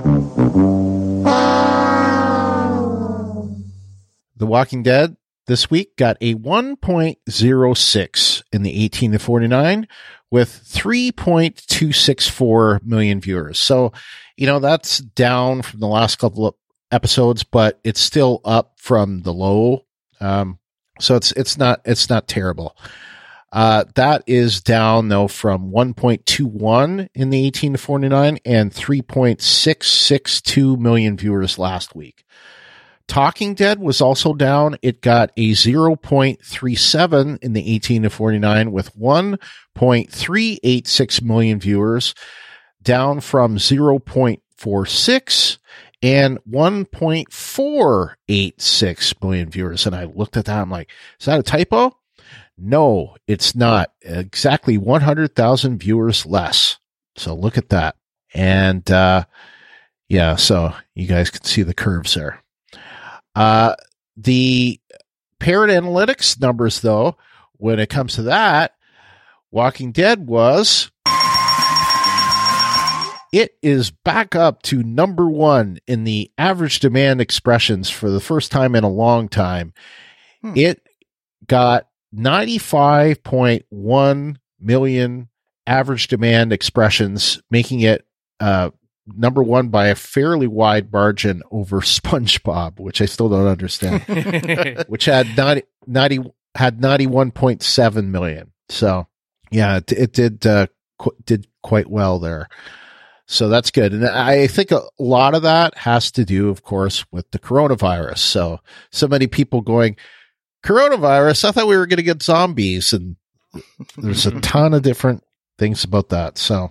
The Walking Dead this week got a one point oh six in the eighteen to forty-nine with three point two six four million viewers. So, you know, that's down from the last couple of episodes, but it's still up from the low. Um, so it's, it's not, it's not terrible. Uh, that is down though from one point two one in the eighteen to forty-nine and three point six six two million viewers last week. Talking Dead was also down. It got a zero point three seven in the eighteen to forty-nine with one point three eight six million viewers, down from zero point four six and one point four eight six million viewers. And I looked at that. I'm like, is that a typo? No, it's not. Exactly one hundred thousand viewers less. So look at that. And, uh, yeah, so you guys can see the curves there. Uh, the Parrot Analytics numbers, though, when it comes to that, Walking Dead was, it is back up to number one in the average demand expressions for the first time in a long time. Hmm. It got ninety-five point one million average demand expressions, making it, uh, number one by a fairly wide margin over SpongeBob, which I still don't understand, which had ninety, ninety had ninety-one point seven million. So yeah, it, it did, uh, qu- did quite well there. So that's good. And I think a lot of that has to do, of course, with the coronavirus. So, so many people going, coronavirus, I thought we were going to get zombies. And there's a ton of different things about that. So,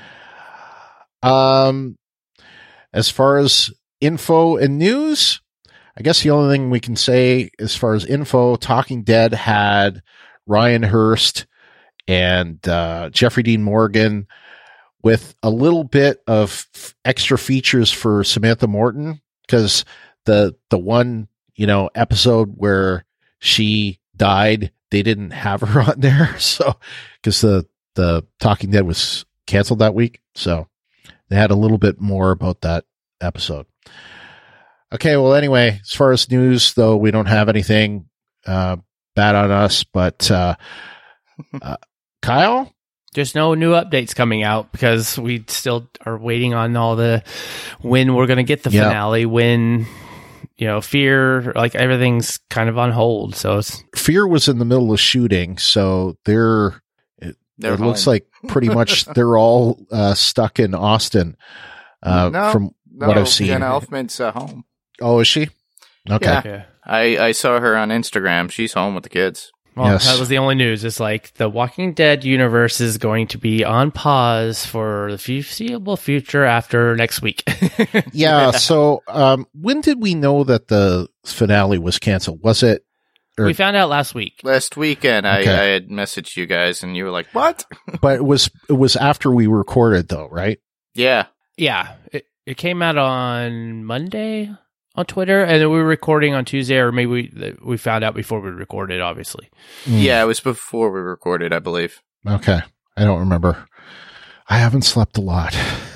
Um, as far as info and news, I guess the only thing we can say as far as info, Talking Dead had Ryan Hurst and, uh, Jeffrey Dean Morgan with a little bit of f- extra features for Samantha Morton. Cause the, the one, you know, episode where she died, they didn't have her on there. So, cause the, the Talking Dead was canceled that week. So, they had a little bit more about that episode. Okay, well, anyway, as far as news, though, we don't have anything uh, bad on us. But uh, uh, Kyle? Just no new updates coming out because we still are waiting on all the when we're going to get the Yep. finale, when, you know, Fear, like everything's kind of on hold. So it's Fear was in the middle of shooting, so they're... They're it looks home. like pretty much they're all uh, stuck in Austin uh, no, from no, what I've seen. Jenna Elfman's uh, home. Oh, is she? Okay. Yeah. yeah. I, I saw her on Instagram. She's home with the kids. Well, Yes. that was the only news. It's like the Walking Dead universe is going to be on pause for the foreseeable future after next week. Yeah. So um, when did we know that the finale was canceled? Was it? Or, We found out last week. Last weekend, I, Okay. I had messaged you guys, and you were like, "What?" but it was it was after we recorded, though, right? Yeah, Yeah, it, it came out on Monday on Twitter, and then we were recording on Tuesday, or maybe we we found out before we recorded, obviously. Mm. yeah. It was before we recorded, I believe. Okay. I don't remember. I haven't slept a lot,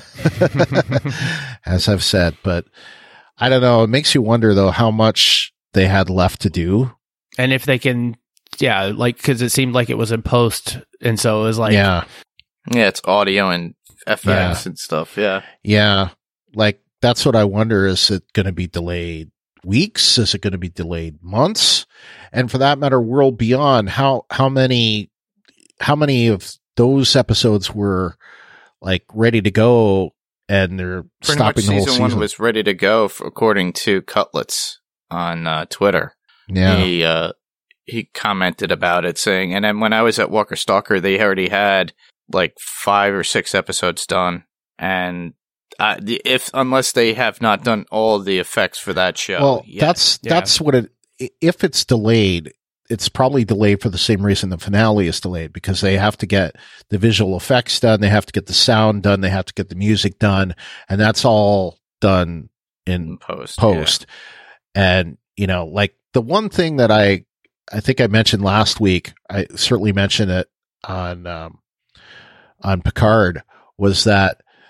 as I've said, but I don't know. It makes you wonder, though, how much they had left to do. And if they can, yeah, like, because it seemed like it was in post, and so it was like, yeah. Yeah, it's audio and F X Yeah. and stuff. Yeah, Yeah. Like, that's what I wonder. Is it going to be delayed weeks? Is it going to be delayed months? And for that matter, World Beyond, how, how many, how many of those episodes were like ready to go and they're pretty stopping much the whole season season? one was ready to go, f according to Cutlets on uh, Twitter. yeah. He uh, he commented about it, saying, and then when I was at Walker Stalker, they already had like five or six episodes done, and uh, the, if unless they have not done all the effects for that show, Well, yet. that's, Yeah. that's what it, if it's delayed, it's probably delayed for the same reason the finale is delayed, because they have to get the visual effects done. They have to get the sound done. They have to get the music done. And that's all done in in post. post. And, you know, like the one thing that I, I think I mentioned last week, I certainly mentioned it on, um, on Picard, was that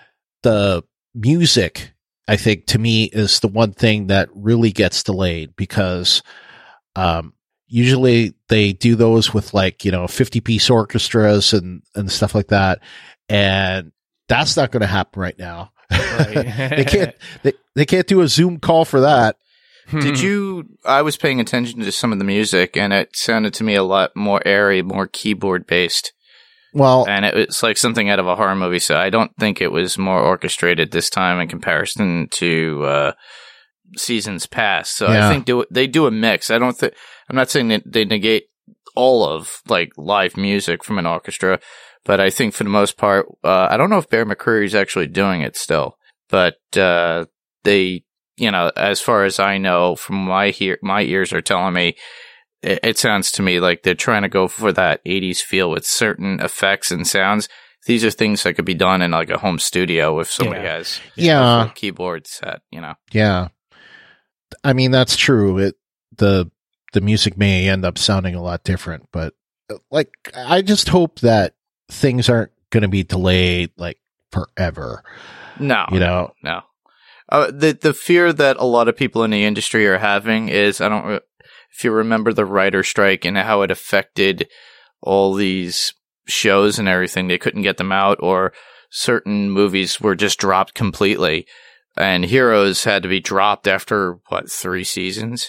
the music, I think, to me, is the one thing that really gets delayed because um, usually they do those with like, you know, fifty piece orchestras and, and stuff like that. And that's not going to happen right now. Right. they can't, they, they can't do a Zoom call for that. Did you, I was paying attention to some of the music and it sounded to me a lot more airy, more keyboard based. Well, and it was like something out of a horror movie. So I don't think it was more orchestrated this time in comparison to uh, seasons past. So yeah. I think do, they do a mix. I don't think, I'm not saying that they negate all of like live music from an orchestra, but I think for the most part, uh, I don't know if Bear McCreary's actually doing it still, but uh, they, you know, as far as I know, from my hear, my ears are telling me, it, it sounds to me like they're trying to go for that eighties feel with certain effects and sounds. These are things that could be done in like a home studio if somebody yeah. has yeah know, a keyboard set, you know. Yeah, I mean that's true. It the the music may end up sounding a lot different, but like I just hope that things aren't going to be delayed like forever. No, you know, no. Uh, the the fear that a lot of people in the industry are having is, I don't, if you remember the writer strike and how it affected all these shows and everything, they couldn't get them out, or certain movies were just dropped completely, and Heroes had to be dropped after what three seasons,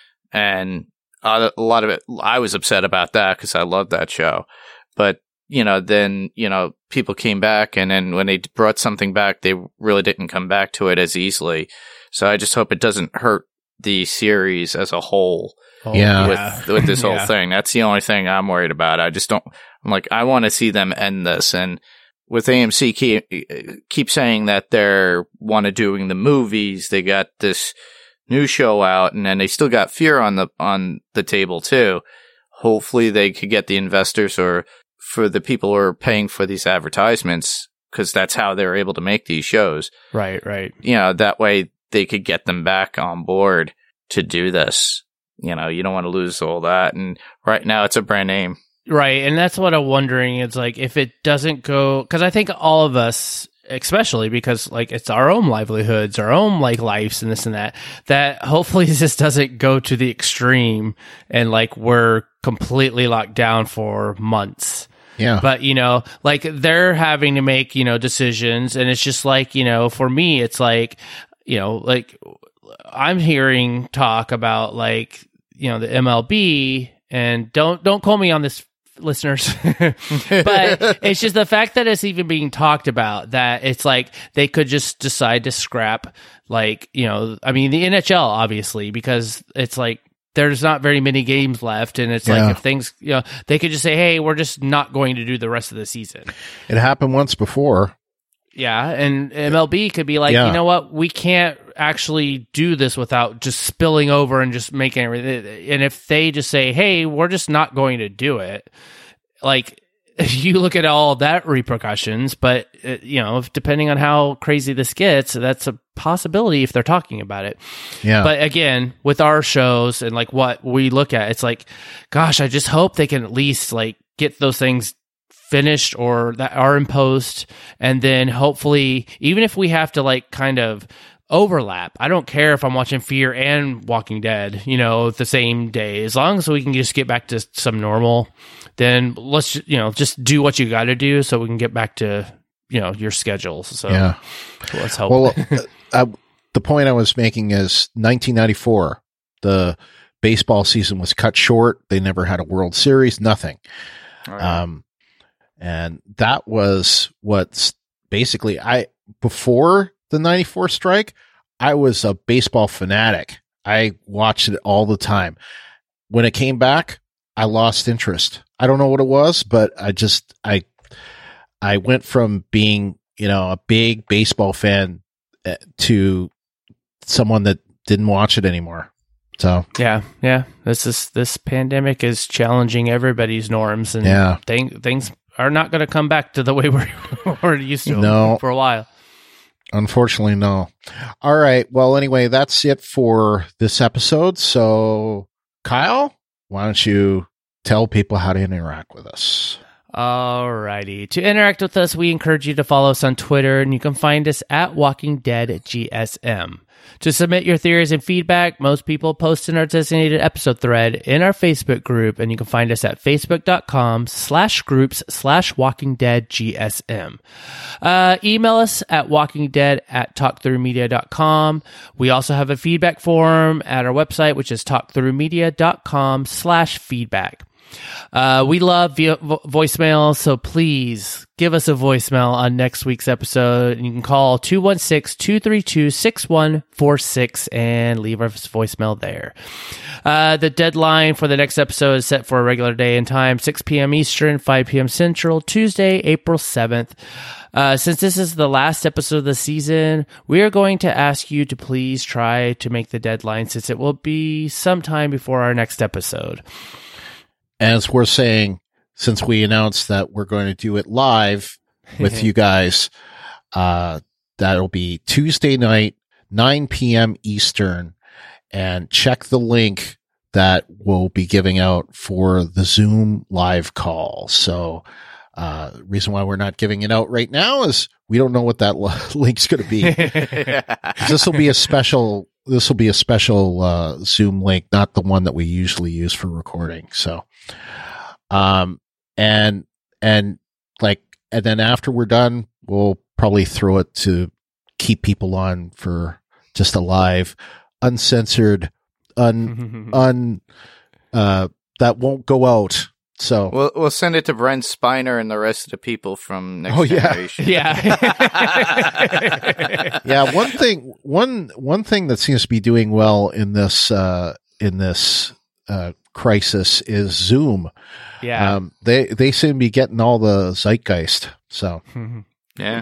and uh, a lot of it, I was upset about that because I loved that show, but. You know, then, you know, people came back, and then when they brought something back, they really didn't come back to it as easily. So I just hope it doesn't hurt the series as a whole. Oh, yeah. With, with this whole yeah. thing. That's the only thing I'm worried about. I just don't, I'm like, I want to see them end this. And with A M C keep, keep saying that they're want to doing the movies, they got this new show out, and then they still got Fear on the, on the table too. Hopefully they could get the investors or for the people who are paying for these advertisements, because that's how they're able to make these shows. Right, right. You know, that way they could get them back on board to do this. You know, you don't want to lose all that. And right now it's a brand name. Right. And that's what I'm wondering. It's like, if it doesn't go, because I think all of us, especially because like it's our own livelihoods, our own like lives and this and that, that hopefully this doesn't go to the extreme and like we're completely locked down for months. Yeah. But, you know, like they're having to make, you know, decisions. And it's just like, you know, for me, it's like, you know, like I'm hearing talk about like, you know, the M L B, and don't, don't call me on this, listeners. But it's just the fact that it's even being talked about, that it's like they could just decide to scrap, like, you know, I mean, the N H L, obviously, because it's like, there's not very many games left, and it's yeah. like if things, you know, they could just say, hey, we're just not going to do the rest of the season. It happened once before. Yeah, and M L B could be like, yeah. you know what, we can't actually do this without just spilling over and just making everything. And if they just say, hey, we're just not going to do it, like, you look at all that repercussions, but, uh, you know, if, depending on how crazy this gets, that's a possibility if they're talking about it. Yeah. But again, with our shows and like what we look at, it's like, gosh, I just hope they can at least like get those things finished or that are in post. And then hopefully, even if we have to like kind of overlap, I don't care if I'm watching Fear and Walking Dead, you know, the same day, as long as we can just get back to some normal, then let's, you know, just do what you got to do so we can get back to, you know, your schedules. So yeah. let's hope. Well, uh, the point I was making is nineteen ninety-four, the baseball season was cut short. They never had a World Series, nothing. Right. Um, and that was what's basically I, before the ninety-four strike, I was a baseball fanatic. I watched it all the time. When it came back, I lost interest. I don't know what it was, but I just, I, I went from being, you know, a big baseball fan to someone that didn't watch it anymore. So yeah, yeah, this is, this pandemic is challenging everybody's norms, and yeah. thing, things are not going to come back to the way we're, we're used to no. for a while. Unfortunately, no. All right. Well, anyway, that's it for this episode. So, Kyle, why don't you tell people how to interact with us? Alrighty. To interact with us, we encourage you to follow us on Twitter, and you can find us at Walking Dead G S M. To submit your theories and feedback, most people post in our designated episode thread in our Facebook group, and you can find us at facebook.com slash groups slash Walking Dead G S M. Uh, email us at walkingdead at talkthroughmedia.com. We also have a feedback form at our website, which is talkthroughmedia.com slash feedback. Uh, we love vo- voicemails, so please give us a voicemail on next week's episode. You can call two one six, two three two, six one four six and leave us voicemail there. Uh, the deadline for the next episode is set for a regular day and time, six p.m. Eastern, five p.m. Central, Tuesday, April seventh. Uh, since this is the last episode of the season, we are going to ask you to please try to make the deadline, since it will be sometime before our next episode. As we're saying, since we announced that we're going to do it live with you guys, uh, that'll be Tuesday night, nine p.m. Eastern, and check the link that we'll be giving out for the Zoom live call. So, uh, the reason why we're not giving it out right now is we don't know what that l- link's going to be. This will be a special, this will be a special, uh, Zoom link, not the one that we usually use for recording. So, um, and, and like, and then after we're done, we'll probably throw it to keep people on for just a live, uncensored, un, un, uh, that won't go out. So We'll we'll send it to Brent Spiner and the rest of the people from Next Oh, yeah. Generation. Yeah. yeah, one thing, one, one thing that seems to be doing well in this, uh, in this, uh, crisis is Zoom. Yeah. Um, they, they seem to be getting all the zeitgeist. So Yeah.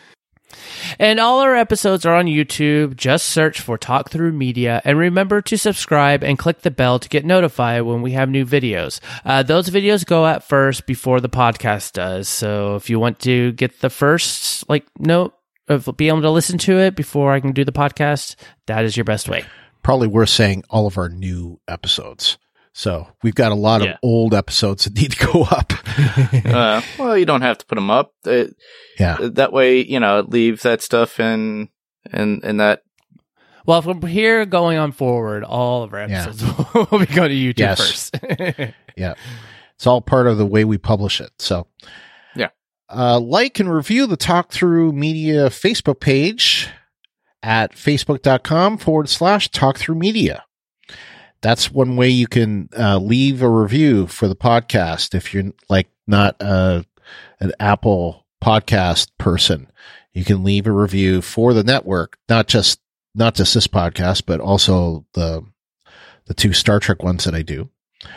And all our episodes are on YouTube. Just search for Talk Through Media, and remember to subscribe and click the bell to get notified when we have new videos. Uh, those videos go out first before the podcast does. So if you want to get the first like note of being able to listen to it before I can do the podcast, that is your best way. probably worth saying all of our new episodes. So we've got a lot Yeah. of old episodes that need to go up. uh, well, you don't have to put them up. It, Yeah. That way, you know, leave that stuff in, in, in that. Well, from here going on forward, all of our Yeah. episodes will be going to YouTube Yes. first. Yeah. It's all part of the way we publish it. So, Yeah. Uh, like and review the Talk Through Media Facebook page at facebook.com forward slash Talk Through Media. That's one way you can uh, leave a review for the podcast if you're like not uh, an Apple podcast person. You can leave a review for the network, not just not just this podcast, but also the the two Star Trek ones that I do.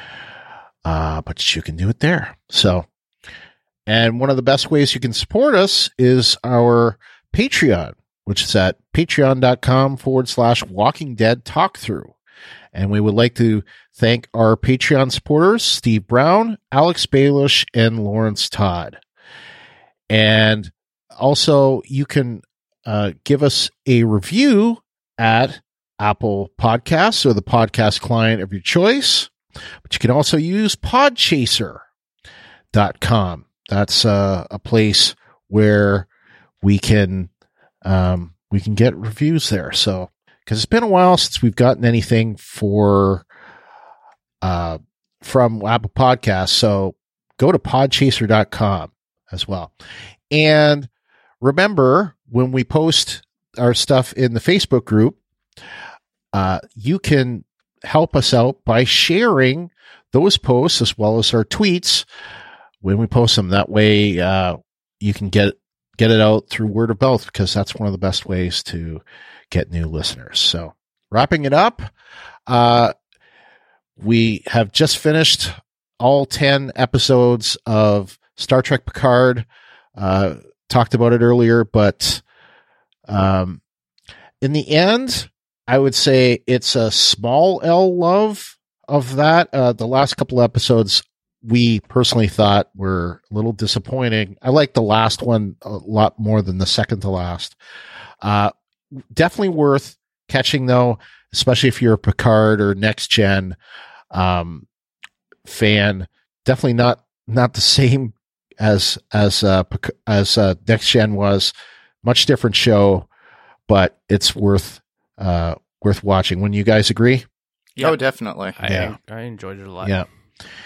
Uh, but you can do it there. So, and one of the best ways you can support us is our Patreon, which is at patreon.com forward slash Walking Dead Talk Through. And we would like to thank our Patreon supporters, Steve Brown, Alex Baelish, and Lawrence Todd. And also, you can uh, give us a review at Apple Podcasts or the podcast client of your choice. But you can also use podchaser dot com. That's uh, a place where we can um, we can get reviews there. So, because it's been a while since we've gotten anything for uh, from Apple Podcasts. So go to podchaser dot com as well. And remember, when we post our stuff in the Facebook group, uh, you can help us out by sharing those posts as well as our tweets when we post them. That way, uh, you can get get it out through word of mouth, because that's one of the best ways to get new listeners. So, wrapping it up, uh, we have just finished all ten episodes of Star Trek Picard. Uh, talked about it earlier, but um, in the end, I would say it's a small L love of that. Uh, the last couple episodes, we personally thought were a little disappointing. I like the last one a lot more than the second to last. Uh, definitely worth catching, though, especially if you're a Picard or Next Gen um, fan. Definitely not not the same as as uh, as uh, Next Gen was. Much different show, but it's worth uh, worth watching. Wouldn't you guys agree? Yep. Oh, definitely. I, yeah. I enjoyed it a lot. Yeah.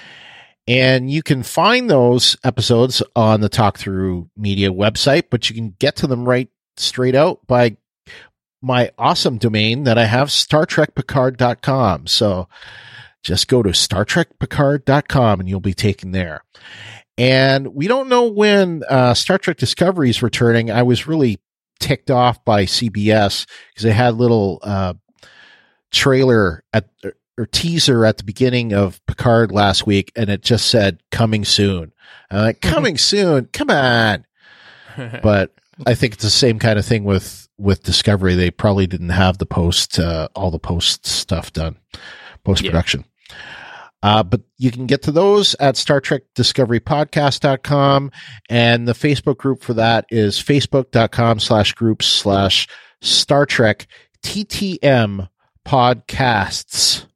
And you can find those episodes on the Talk Through Media website, but you can get to them right straight out by my awesome domain that I have, star trek picard dot com. So just go to star trek picard dot com and you'll be taken there. And we don't know when uh, Star Trek Discovery is returning. I was really ticked off by C B S because they had a little uh, trailer at or teaser at the beginning of Picard last week, and it just said "coming soon." I'm like, "Coming soon? Come on!" But I think it's the same kind of thing with with Discovery. They probably didn't have the post uh, all the post stuff done, post production. Yeah. Uh, but you can get to those at star trek discovery podcast dot com. And the Facebook group for that is facebook dot com slash groups slash Star Trek T T M podcasts.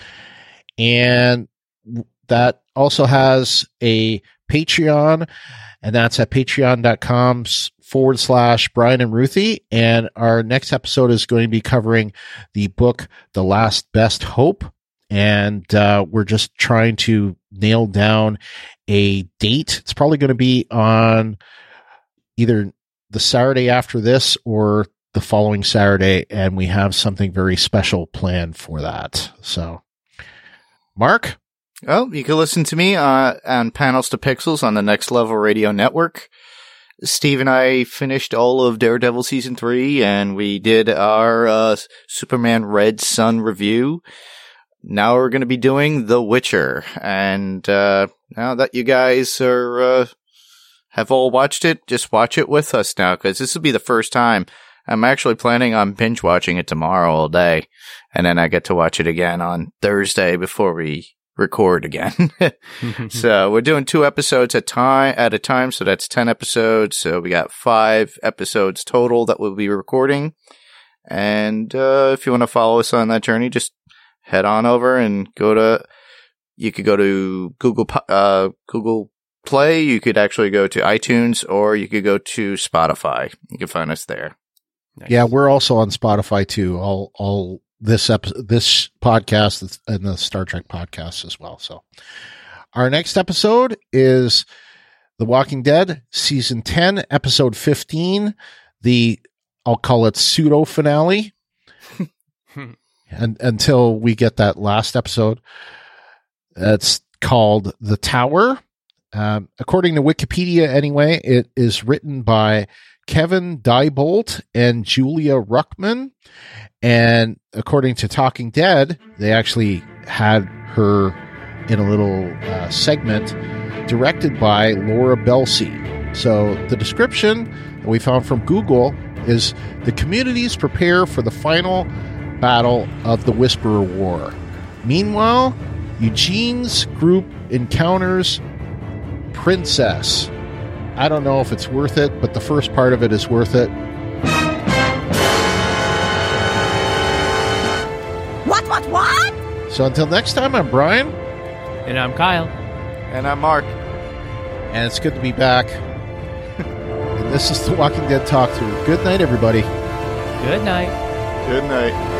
And that also has a Patreon, and that's at patreon dot com forward slash Brian and Ruthie. And our next episode is going to be covering the book, The Last Best Hope. And uh, we're just trying to nail down a date. It's probably going to be on either the Saturday after this or the following Saturday. And we have something very special planned for that. So, Mark? Oh, you can listen to me uh, on Panels to Pixels on the Next Level Radio Network. Steve and I finished all of Daredevil Season three, and we did our uh, Superman Red Sun review. Now we're going to be doing The Witcher, and uh, now that you guys are uh, have all watched it, just watch it with us now, because this will be the first time. I'm actually planning on binge watching it tomorrow all day, and then I get to watch it again on Thursday before we record again. So we're doing two episodes at time at a time, so that's ten episodes. So we got five episodes total that we'll be recording, and uh, if you want to follow us on that journey, just head on over and go to, you could go to Google, uh, Google Play. You could actually go to iTunes, or you could go to Spotify. You can find us there. Nice. Yeah. We're also on Spotify too. All, all this episode, this podcast and the Star Trek podcast as well. So our next episode is The Walking Dead season ten, episode fifteen, the, I'll call it pseudo finale. And until we get that last episode, it's called The Tower. Um, according to Wikipedia, anyway, it is written by Kevin Diebolt and Julia Ruckman. And according to Talking Dead, they actually had her in a little uh, segment directed by Laura Belsey. So the description that we found from Google is the communities prepare for the final battle of the Whisperer War. Meanwhile, Eugene's group encounters Princess. I don't know if it's worth it, but the first part of it is worth it. What, what, what? So until next time, I'm Brian. And I'm Kyle. And I'm Mark. And it's good to be back. And this is The Walking Dead Talk Through. Good night, everybody. Good night. Good night.